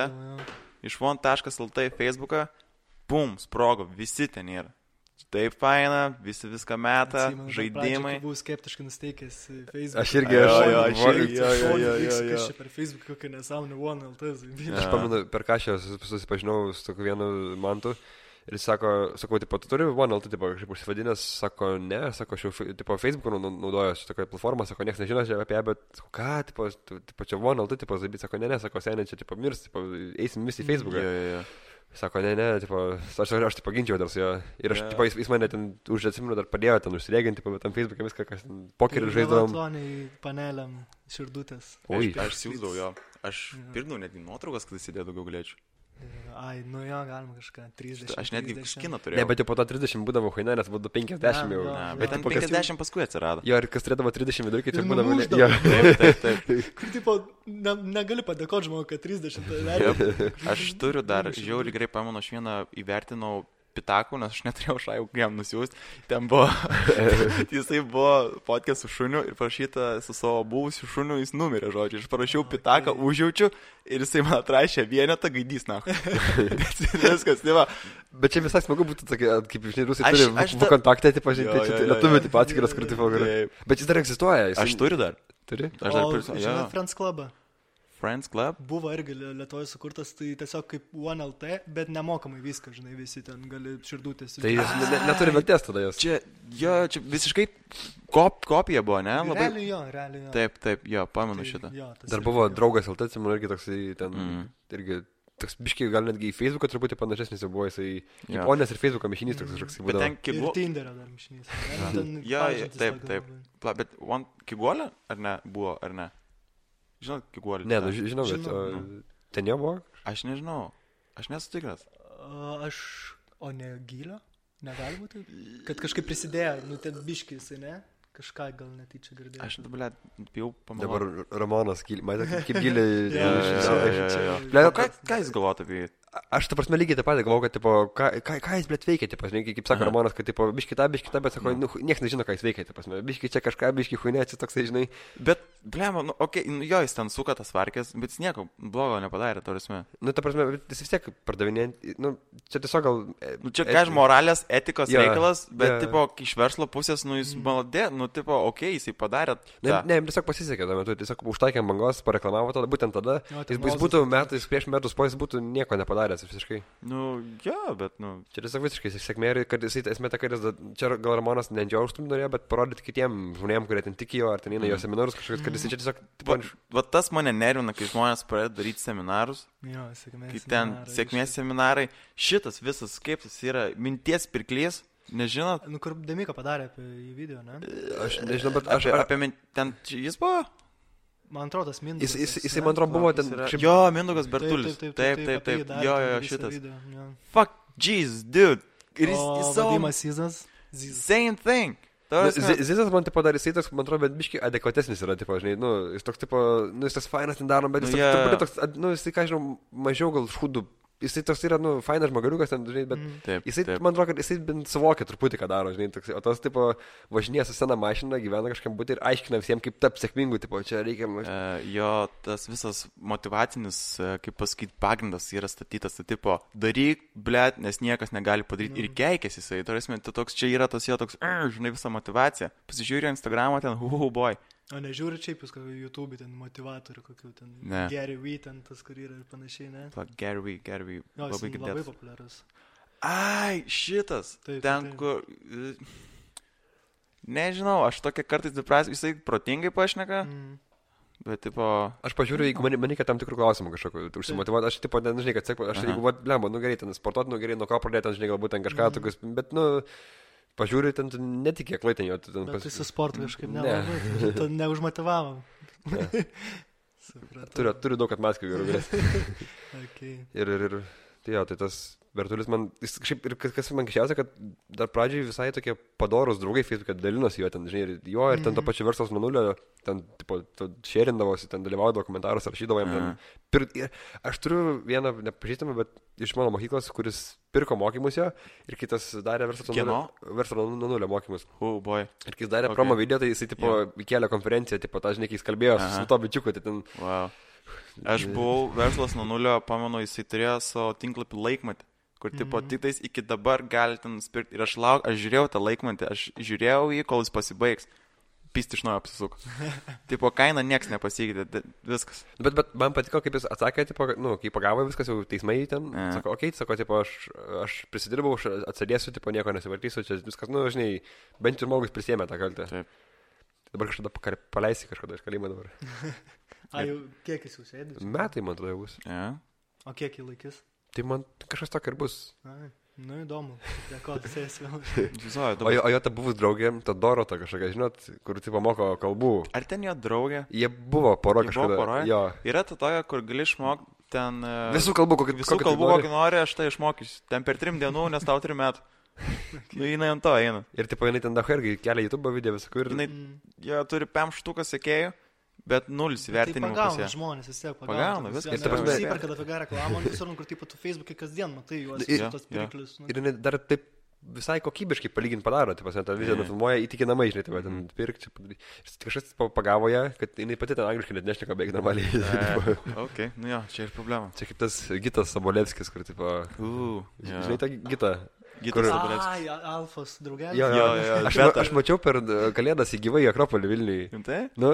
į Facebooką, bum, sprogo, visi ten yra. Taip faina, visi viską meta, žaidimai. Buvau skeptiškai nusteikęs Facebook'ą. Aš irgi, Kas čia per Facebook'ą, kokia nesąmonė one.lt. Aš pamenu, per ką aš susipažinau su tokiu vienu mantu. Ir jis sakau, tipo, tu turi one.lt, tipo, kažkaip užsivadinęs, sako, ne, sako, aš jau, tipo, Facebook'u naudoju tokią platformą, sako, niekas nežino apie ją, bet, sako, ką, tipo, čia one.lt, tipo, zabit, sako, ne, sako, seniai čia, tipo, mirs, tipo, eisim visi į Facebook'ą. Sako, ne, tipo, aš tipo, ginčiau dar su jo. Ir aš, tipo, jis mane ten, už atsimenu, dar padėjo ten užsireginti, tipo, bet tam Facebook'e viską, kas ten, pokerį žaisdavom. Telefoniai, paneliam, širdutės. Aš siūsdavau jo. Aš pirkdavau netgi nuotraukas, kad įsidėtų daugiau galėčiau. Ai, nu jo, galima kažką 30. Aš netgi skiną turėjau. Ne, bet jau po to 30 būdavo huinai, nes būdavo 50 jau. Bet ten 50 paskui atsirado. Jo, ir kas turėdavo 30 vidurkį, tai būdavo... Taip. Kur, tipo, negali padėkoti žmogui, kad 30. Aš turiu dar, žiauriai gerai pamenu, aš vieną įvertinau Pitakų, nes aš neturėjau šajų, jam nusiųsti. Ten buvo, jisai buvo podcast su šuniu ir parašyta su savo buvusiu šuniu, jis numirė, žodžiu. Aš parašiau Pitaką, užjaučiu ir jisai man atrašė vienetą gaidys, na. Viskas, tai va. Bet čia visai smagu būtų, kaip žinai, rusai turi kontaktą, tai pažinti, čia lietuvių taip atskiras, kur taip gerai. Bet jis dar egzistuoja. Aš turiu dar. Turi? Aš dar žinai, Friends Club'ą. Friends Club? Buvo irgi Lietuvoje sukurtas, tai tiesiog kaip one.lt, bet nemokamai viską, žinai, visi ten gali širdutės. Tai jis neturi vertės tada jos. Čia visiškai kopija buvo, ne? Realiai jo. Taip, jo, pamenu šitą. Dar buvo draugas LT, atsimenu, irgi toksai ten, irgi toks biškiai, gal netgi į Facebooką truputį panašesnis jau buvo, jisai Japonės ir Facebooką mišinys toks kažkoks būdavo. Bet ten ir Tinderio dar mišinys. Jo, taip. Bet Kiguolė ar ne buvo, ar ne? Žinot, Kiguolį? Ne, žinau, bet ten jau buvo? Aš nežinau. Aš nesu tikras. O ne Gylio? Negali būti? Kad kažkaip prisidėjo, nu ten biškis, ne? Kažką gal netyčia girdėjau. Aš dabar jau pamatau. Dabar Ramonas, matė, kaip Gylį. Ką jis galvotų apie jį? Aš, ta prasme, lygiai taip pat galvoju, kad, tipo, ką jis, blėt, veikia, tipo, žinai, kaip sako Ramonas, kad, tipo, biški tą, bet, sako, nieks nežino, ką jis veikia, tipo, biški čia kažką, biški huinėčiai, toksai, žinai. Bet, blema, nu, okei, jo, jis ten suka tas varkės, bet jis nieko blogo nepadarė, ta prasme. Nu, ta prasme, jis vis tiek pardavinėjant, nu, čia tiesiog gal... Nu, čia ką, moralės, etikos reikalas, bet, tipo, iš verslo pusės, nu, jis maladė, nu, tipo, okei, jisai padarė. Ne, tiesiog pasisekė, tuo metu, tiesiog užtaikėm bangos, pareklamavo tada, būtent tada, jis būtų prieš metus po jis būtų nieko nepadaręs visiškai. Nu, jo, bet, nu... Čia tiesiog visiškai sėkmė ir kad jisai esmė ta, kad čia gal Ramonas nedžiauštum norėjo, bet parodyti kitiem žmonėm, kurie ten tikėjo, ar ten eina jo seminarus kažkokius, kad jisai čia tiesiog... Va tas mane nervina, kai žmonės pradeda daryti seminarus. Jo, sėkmės kai ten sėkmės seminarai. Šitas visas skaips yra minties pirklys, nežinot? Nu, kur Demika padarė apie jį video, ne? Aš nežinau, bet aš... Apie ten jis buvo? Man atrodo, tas Mindaugas. Jisai, man atrodo, buvo ten... Jo, Mindaugas Bertulis. Taip. Jo, šitas. Fuck, jeez, dude. Ir jis vadimas Zizas. Same thing. Zizas man tipo dar jisai toks, man atrodo, bet biškai adekvatesnis yra, tipo, žinai, nu, jis toks, tipo, nu, jis tas fainas ten darom, bet jis toks, nu, jisai, ką žinau, mažiau gal šūdų. Jisai toks yra, nu, fainas žmogaliukas ten, žinai, bet jisai, man atrodo, kad jisai bent suvokia truputį, ką daro, žinai, toks, o tas, tipo, važinėja su sena mašina, gyvena kažkam būti ir aiškina visiems, kaip tapti sėkmingu, tipo, čia reikia... Jo, tas visas motivacinis, kaip pasakyti, pagrindas yra statytas, tai, tipo, daryk, blėt, nes niekas negali padaryti ir keikės jisai, tarsi, toks, čia yra tas jo toks, žinai, visa motivacija. Pasižiūrėjau Instagramą ten, boy. O nežiūri šiaip jūs kokio YouTube, ten motivatorių, kokių ten Gary Vee, ten tas, kur yra ir panašiai, ne? Gary Vee, labai girdėtas. Labai populiarus. Ai, šitas. Taip, ten, kur... Nežinau, aš tokia kartais dviprasmė, jisai protingai pašneka, bet, tipo... Aš pažiūriu, jeigu man reikia tam tikrų klausimų kažkokio, užsimotyvuoti, aš, tipo, nežinai, kad sėk, aš, jeigu, lemba, gerai, ten sportuoti, gerai, nuo ko pradėti, ten, žinai, galbūt ten kažką tokius, bet, pažiūriu, ten netikėk klaitin jo. Bet tai su sportu kažkaip nelabai, to neužmotivavom. Turiu daug atmaskių gerų grės. Okay. Ir tai tas Bertulis man, kažkaip, ir kas man keisčiausia, kad dar pradžiai visai tokie padorus draugai Facebook'e dalinosi jo, ten, žinai, ir ten to pačio Verslas nuo nulio, ten, tipo, šerindavosi, ten dalyvaudavo komentarus, rašydavo jam ten. Ir aš turiu vieną nepažįstamą, bet iš mano mokyklos, kuris pirko mokymus jo, ir kitas darė Verslas nuo nulio mokymus. Oh boy. Ir kai jis darė promo video, tai jisai, tipo, įkėlė konferenciją, tipo, tą, žinai, kai jis kalbėjo su to bičiuku, tai ten... Wow. Aš buvau Verslas nuo nulio, pamenu, jisai turėjo savo tinklapį laikmatį, kur, tipo, tiktais iki dabar gali ten spirti. Ir aš žiūrėjau tą laikmatį, aš žiūrėjau jį, kol jis pasibaigs. Pisti iš naujo apsisuko. Tipo, kaina nieks nepasikeitė, viskas. Bet man patiko, kaip jis atsakė, tipo, kai pagavo viskas, jau teismai ten, sako, sako, tipo, aš prisidirbau, aš atsėdėsiu, tipo, nieko nesivartysiu, čia viskas, žinai, bent jau žmogus prisėmė tą kaltę. Taip. Dabar kažkada paleisi kažkada iš kalėjimo dabar. Jau kiek jis jau sėdė? Metai, man atrodo, bus. O kiek jį laikys? Tai man kažkas tokio ir bus. Įdomu. Ko tu sėsi vėl? O jo ta buvus draugė, ta Dorota kažkokia, žinot, kur tipo moko kalbų. Ar ten jo draugė? Jie buvo poro kažkada. Jo. Yra ta tokia, kur gali išmokti ten... Visų kalbų, kokį nori, aš tai išmokysiu. Ten per 3 dienų, nes tau 3 metų. Jinai ant to eina. Ir tipo jinai ten daug irgi kelia YouTube video visokų. Jinai turi 5 štukas sekėjų. Bet 0 įvertinimų. Tai pagauna žmonės, vis tiek pagauna. Viskas. Ir ta prasme, įperka dafiga reklamą, visur, kur taip tu Facebook'e kasdien matai juos, tos pirklius. Ir jinai dar taip visai kokybiškai palyginti padaro, taip pasant, tą viziją nufilmuoja įtikinamai, žinai, taip, ten pirkti. Ir kažkas pagavo ją, kad jinai pati ten angliškai net nešneka beveik normaliai. Ok, nu jo, čia ir problema. Čia kaip tas Gitas Sobolevskis, kur taip, žinai tą Gitą. Ai, Alfos draugelis. Jo. Aš mačiau per Kalėdas į gyvai Akropolį Vilniui. Tai? Nu,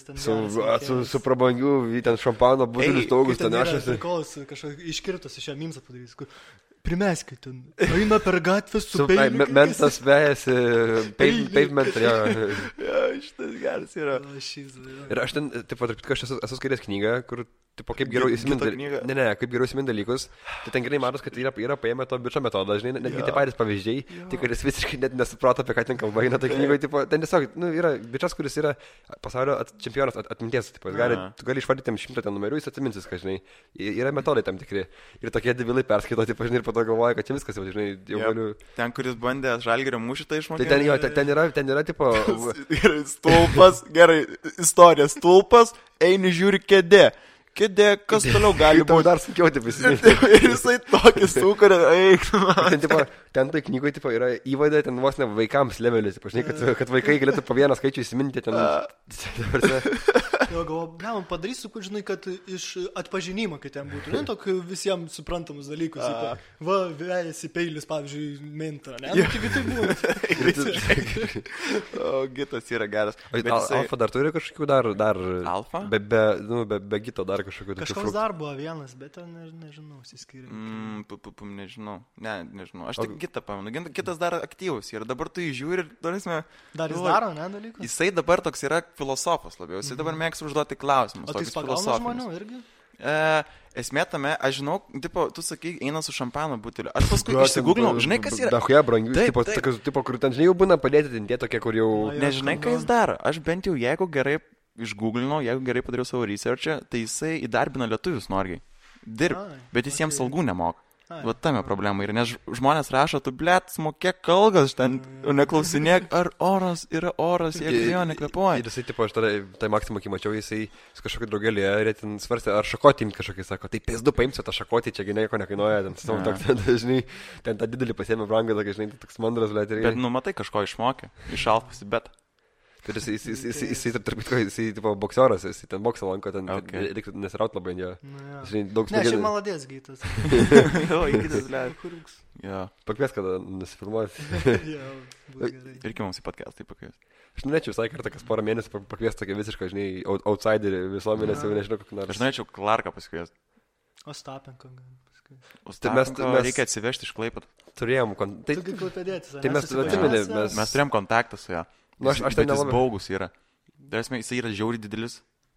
su prabangių, ten šampano, butelių stogus, ten nešasi. Kažkas iškirtos iš ją mimsą padarys, kur primeskit ten, eina per gatvę su peiliu. Mentas vejasi, pavement, jo. Šitas geras yra. Ir aš ten, taip pat, aš esu skaitęs knygą, kur, tipo, kaip geriau įsiminti. Kaip geriau įsiminti dalykus. Tai ten gerai matos, kad yra paėmę to bičio metodą, žinai, netgi tie patys pavyzdžiai, tik kad jis visiškai net nesuprato, apie ką ten kalba eina. Tai knygoje, tipo, ten tiesiog, yra bičias, kuris yra pasaulio čempionas atminties, tipo, tu gali išvardyti 100 ten numerių, jis atsimins viską, žinai. Yra metodai tam tikri. Ir tokie debilai perskaito, tipo, žinai, ir po to galvoja, kad čia viskas, jau, žinai, jau galiu. Ten, kuris bandė Žalgirio mūšį, tai išmokė. Tai ten yra, tipo... Stulpas, gerai, istorija, stulpas, eini žiūri kėdė. Kėdė, kas toliau gali būti. Dar sunkiau taip įsiminti. Ir jisai tokį sukuria, eik. Ten tai knygoje tipo, yra įvada, ten vos ne vaikams levelis. Žinai, kad vaikai galėtų po vieną skaičių įsiminti. Ten... Man padarysiu, žinai, kad iš atpažinimo, kai ten būtų. Ne, tokį visiems suprantamus dalykus. Va, vėjasi peilis, pavyzdžiui, minta. Ne, tai būtų. O, Gitas yra geras. Alfa dar turi kažkokių dar... Alfa? Be Gito dar kažkokių... Kažkoks dar buvo vienas, bet ten nežinau, įsiskyrė. Nežinau. Nežinau. Aš tik Gitą pamenu. Gitas dar aktyvus ir dabar tu jį žiūri ir darysime... Dar jis daro, ne, dalykus? Jisai dabar toks yra filosofas labiau. Jisai dabar mėgsta užduoti klausimus. O tai jis pagauna žmonių irgi? Esmė tame, aš žinau, tipo, tu sakai, eina su šampano buteliu. Aš paskui išsigūglinau, žinai, kas yra. Dahuja brangių, tipo, kur ten, žinai, jau būna padėti ten tie tokie, kur jau... Nežinai, ką jis daro. Aš bent jau, jeigu gerai išgūglinau, jeigu gerai padariau savo researchą, tai jisai įdarbina lietuvius norgiai. Bet jis jiems algų nemoka. Va tame problema. Ir nes žmonės rašo, tu blėt, smokėk kalgas, ten neklausinėk, ar oras yra oras, jeigu jo nekvepuoja. Ir jisai, tipo, aš tai maksimum, kai mačiau, jisai su kažkokį draugelį, ir ten svarstė, ar šakotį imti kažkokį, sako, tai PS2 paimsiu tą šakotį, čia nieko nekainuoja, ten savo toks, žinai, ten tą didelį pasiėmė brangą, žinai, toks mandras, blėt. Bet, matai, kažko išmokė, iš Alfos į betą. Bet jisai tipo boksioras, jisai ten boksą lanko, ten reiktų nesiraut labai jo. Ne, šiaip maladės gytas. Jo, įgytas, Kuriuks. Jo. Pakvies, kada nusifilmuoti. Jo, bus gerai. Irgi mums į podcastą pakvies. Aš norėčiau visai kartą, kas porą mėnesių pakviesti tokį visišką, žinai, outsiderį visuomenės, jau nežinau, kokį nors. Aš norėčiau Clarką pasikviesti. Ostapenko pasikviesti. Ostapenko reikia atsivežti iš Klaipėdos. Turėjom Tai kaip klaipėdėtis, Tai mes atsimeni, Mes turėjom kontaktą su ją. Nu, aš ten nelabai. Jis baugus yra. Darėsime, jis yra žiauriai didelis,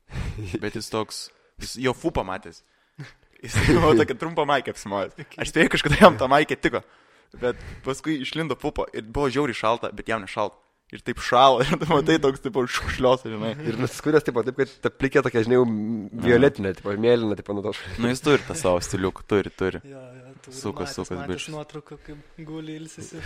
bet jis toks, jis jo fu pamatęs. Jis buvo tokia trumpa maikė apsimojęs. Aš spėjau, kažkada jam tą maikę tiko, bet paskui išlindo pupo ir buvo žiauriai šalta, bet jam nešalta. Ir taip šalo, ir tu matai toks, taip, šlios, žinai. Ir nusiskūrės, taip, kad ta plikė tokia, žinai, violetinė, taip, mėlyna, taip, nuo to. Nu, jis turi tą savo stiliuką, turi. Jo, sukas, bičias. Nuotrauką, kaip guli ilsisi.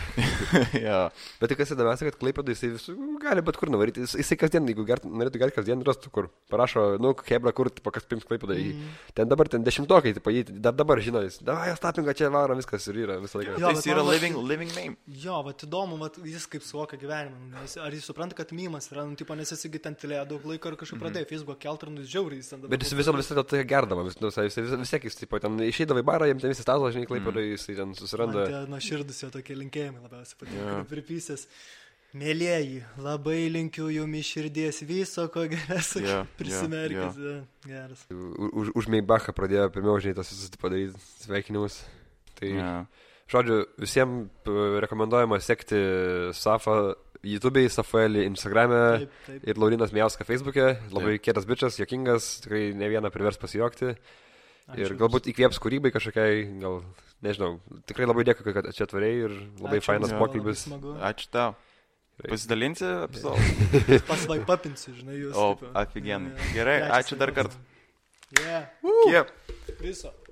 Jo. Bet tai kas įdomiausia, kad Klaipėdai jisai visų gali bet kur nuvaryti. Jisai kasdien, jeigu norėtų gerti kasdien, rastų kur. Parašo, nu, hebra, kur, tipo, kas pims Klaipėdai. Ten dabar, ten 10-okai, tipo, jį dar dabar žino, jis, davai, Ostapinką čia varo, viskas ir yra visą laiką. Tai jis yra living name. Jo, vat įdomu, vat jis kaip suvokia gyvenimą. Ar jis supranta, kad mymas yra, nu, tipo, nes jis ten tylėjo daug laiko ir kažkaip pradėjo Facebook kelt ir žiauriai jis ten dabar. Bet jis visą tai gerdavo, vis tiek jis, tipo, ten išeidavo į barą, jam ten visi stalo, žinai, Klaipėdai, jis ten susiranda. Man tie nuoširdus jo tokie linkėjimai labiausiai patinka, pripysęs. Mėlieji, labai linkiu jums iš širdies viso, ko geriausia, prisimerkis. Geras. Už Maybachą pradėjo pirmiau, žinai, tos visus padaryti sveikinimus. Tai, žodžiu, visiems rekomenduojama sekti Safą YouTube'ai, Safuelį Instagram'e ir Laurinas Mijauską Facebook'e. Labai kietas bičas, juokingas, tikrai ne vieną privers pasijokti. Ir galbūt įkvėps kūrybai kažkokiai, gal, nežinau, tikrai labai dėkui, kad čia atvariai ir labai fainas pokalbis. Ačiū tau. Pasidalinsi epizodą? Pasvaipapinsiu, žinai, jūs. O, aфиgenai. Gerai, ačiū dar kartą. Yeah. Kiek? Viso.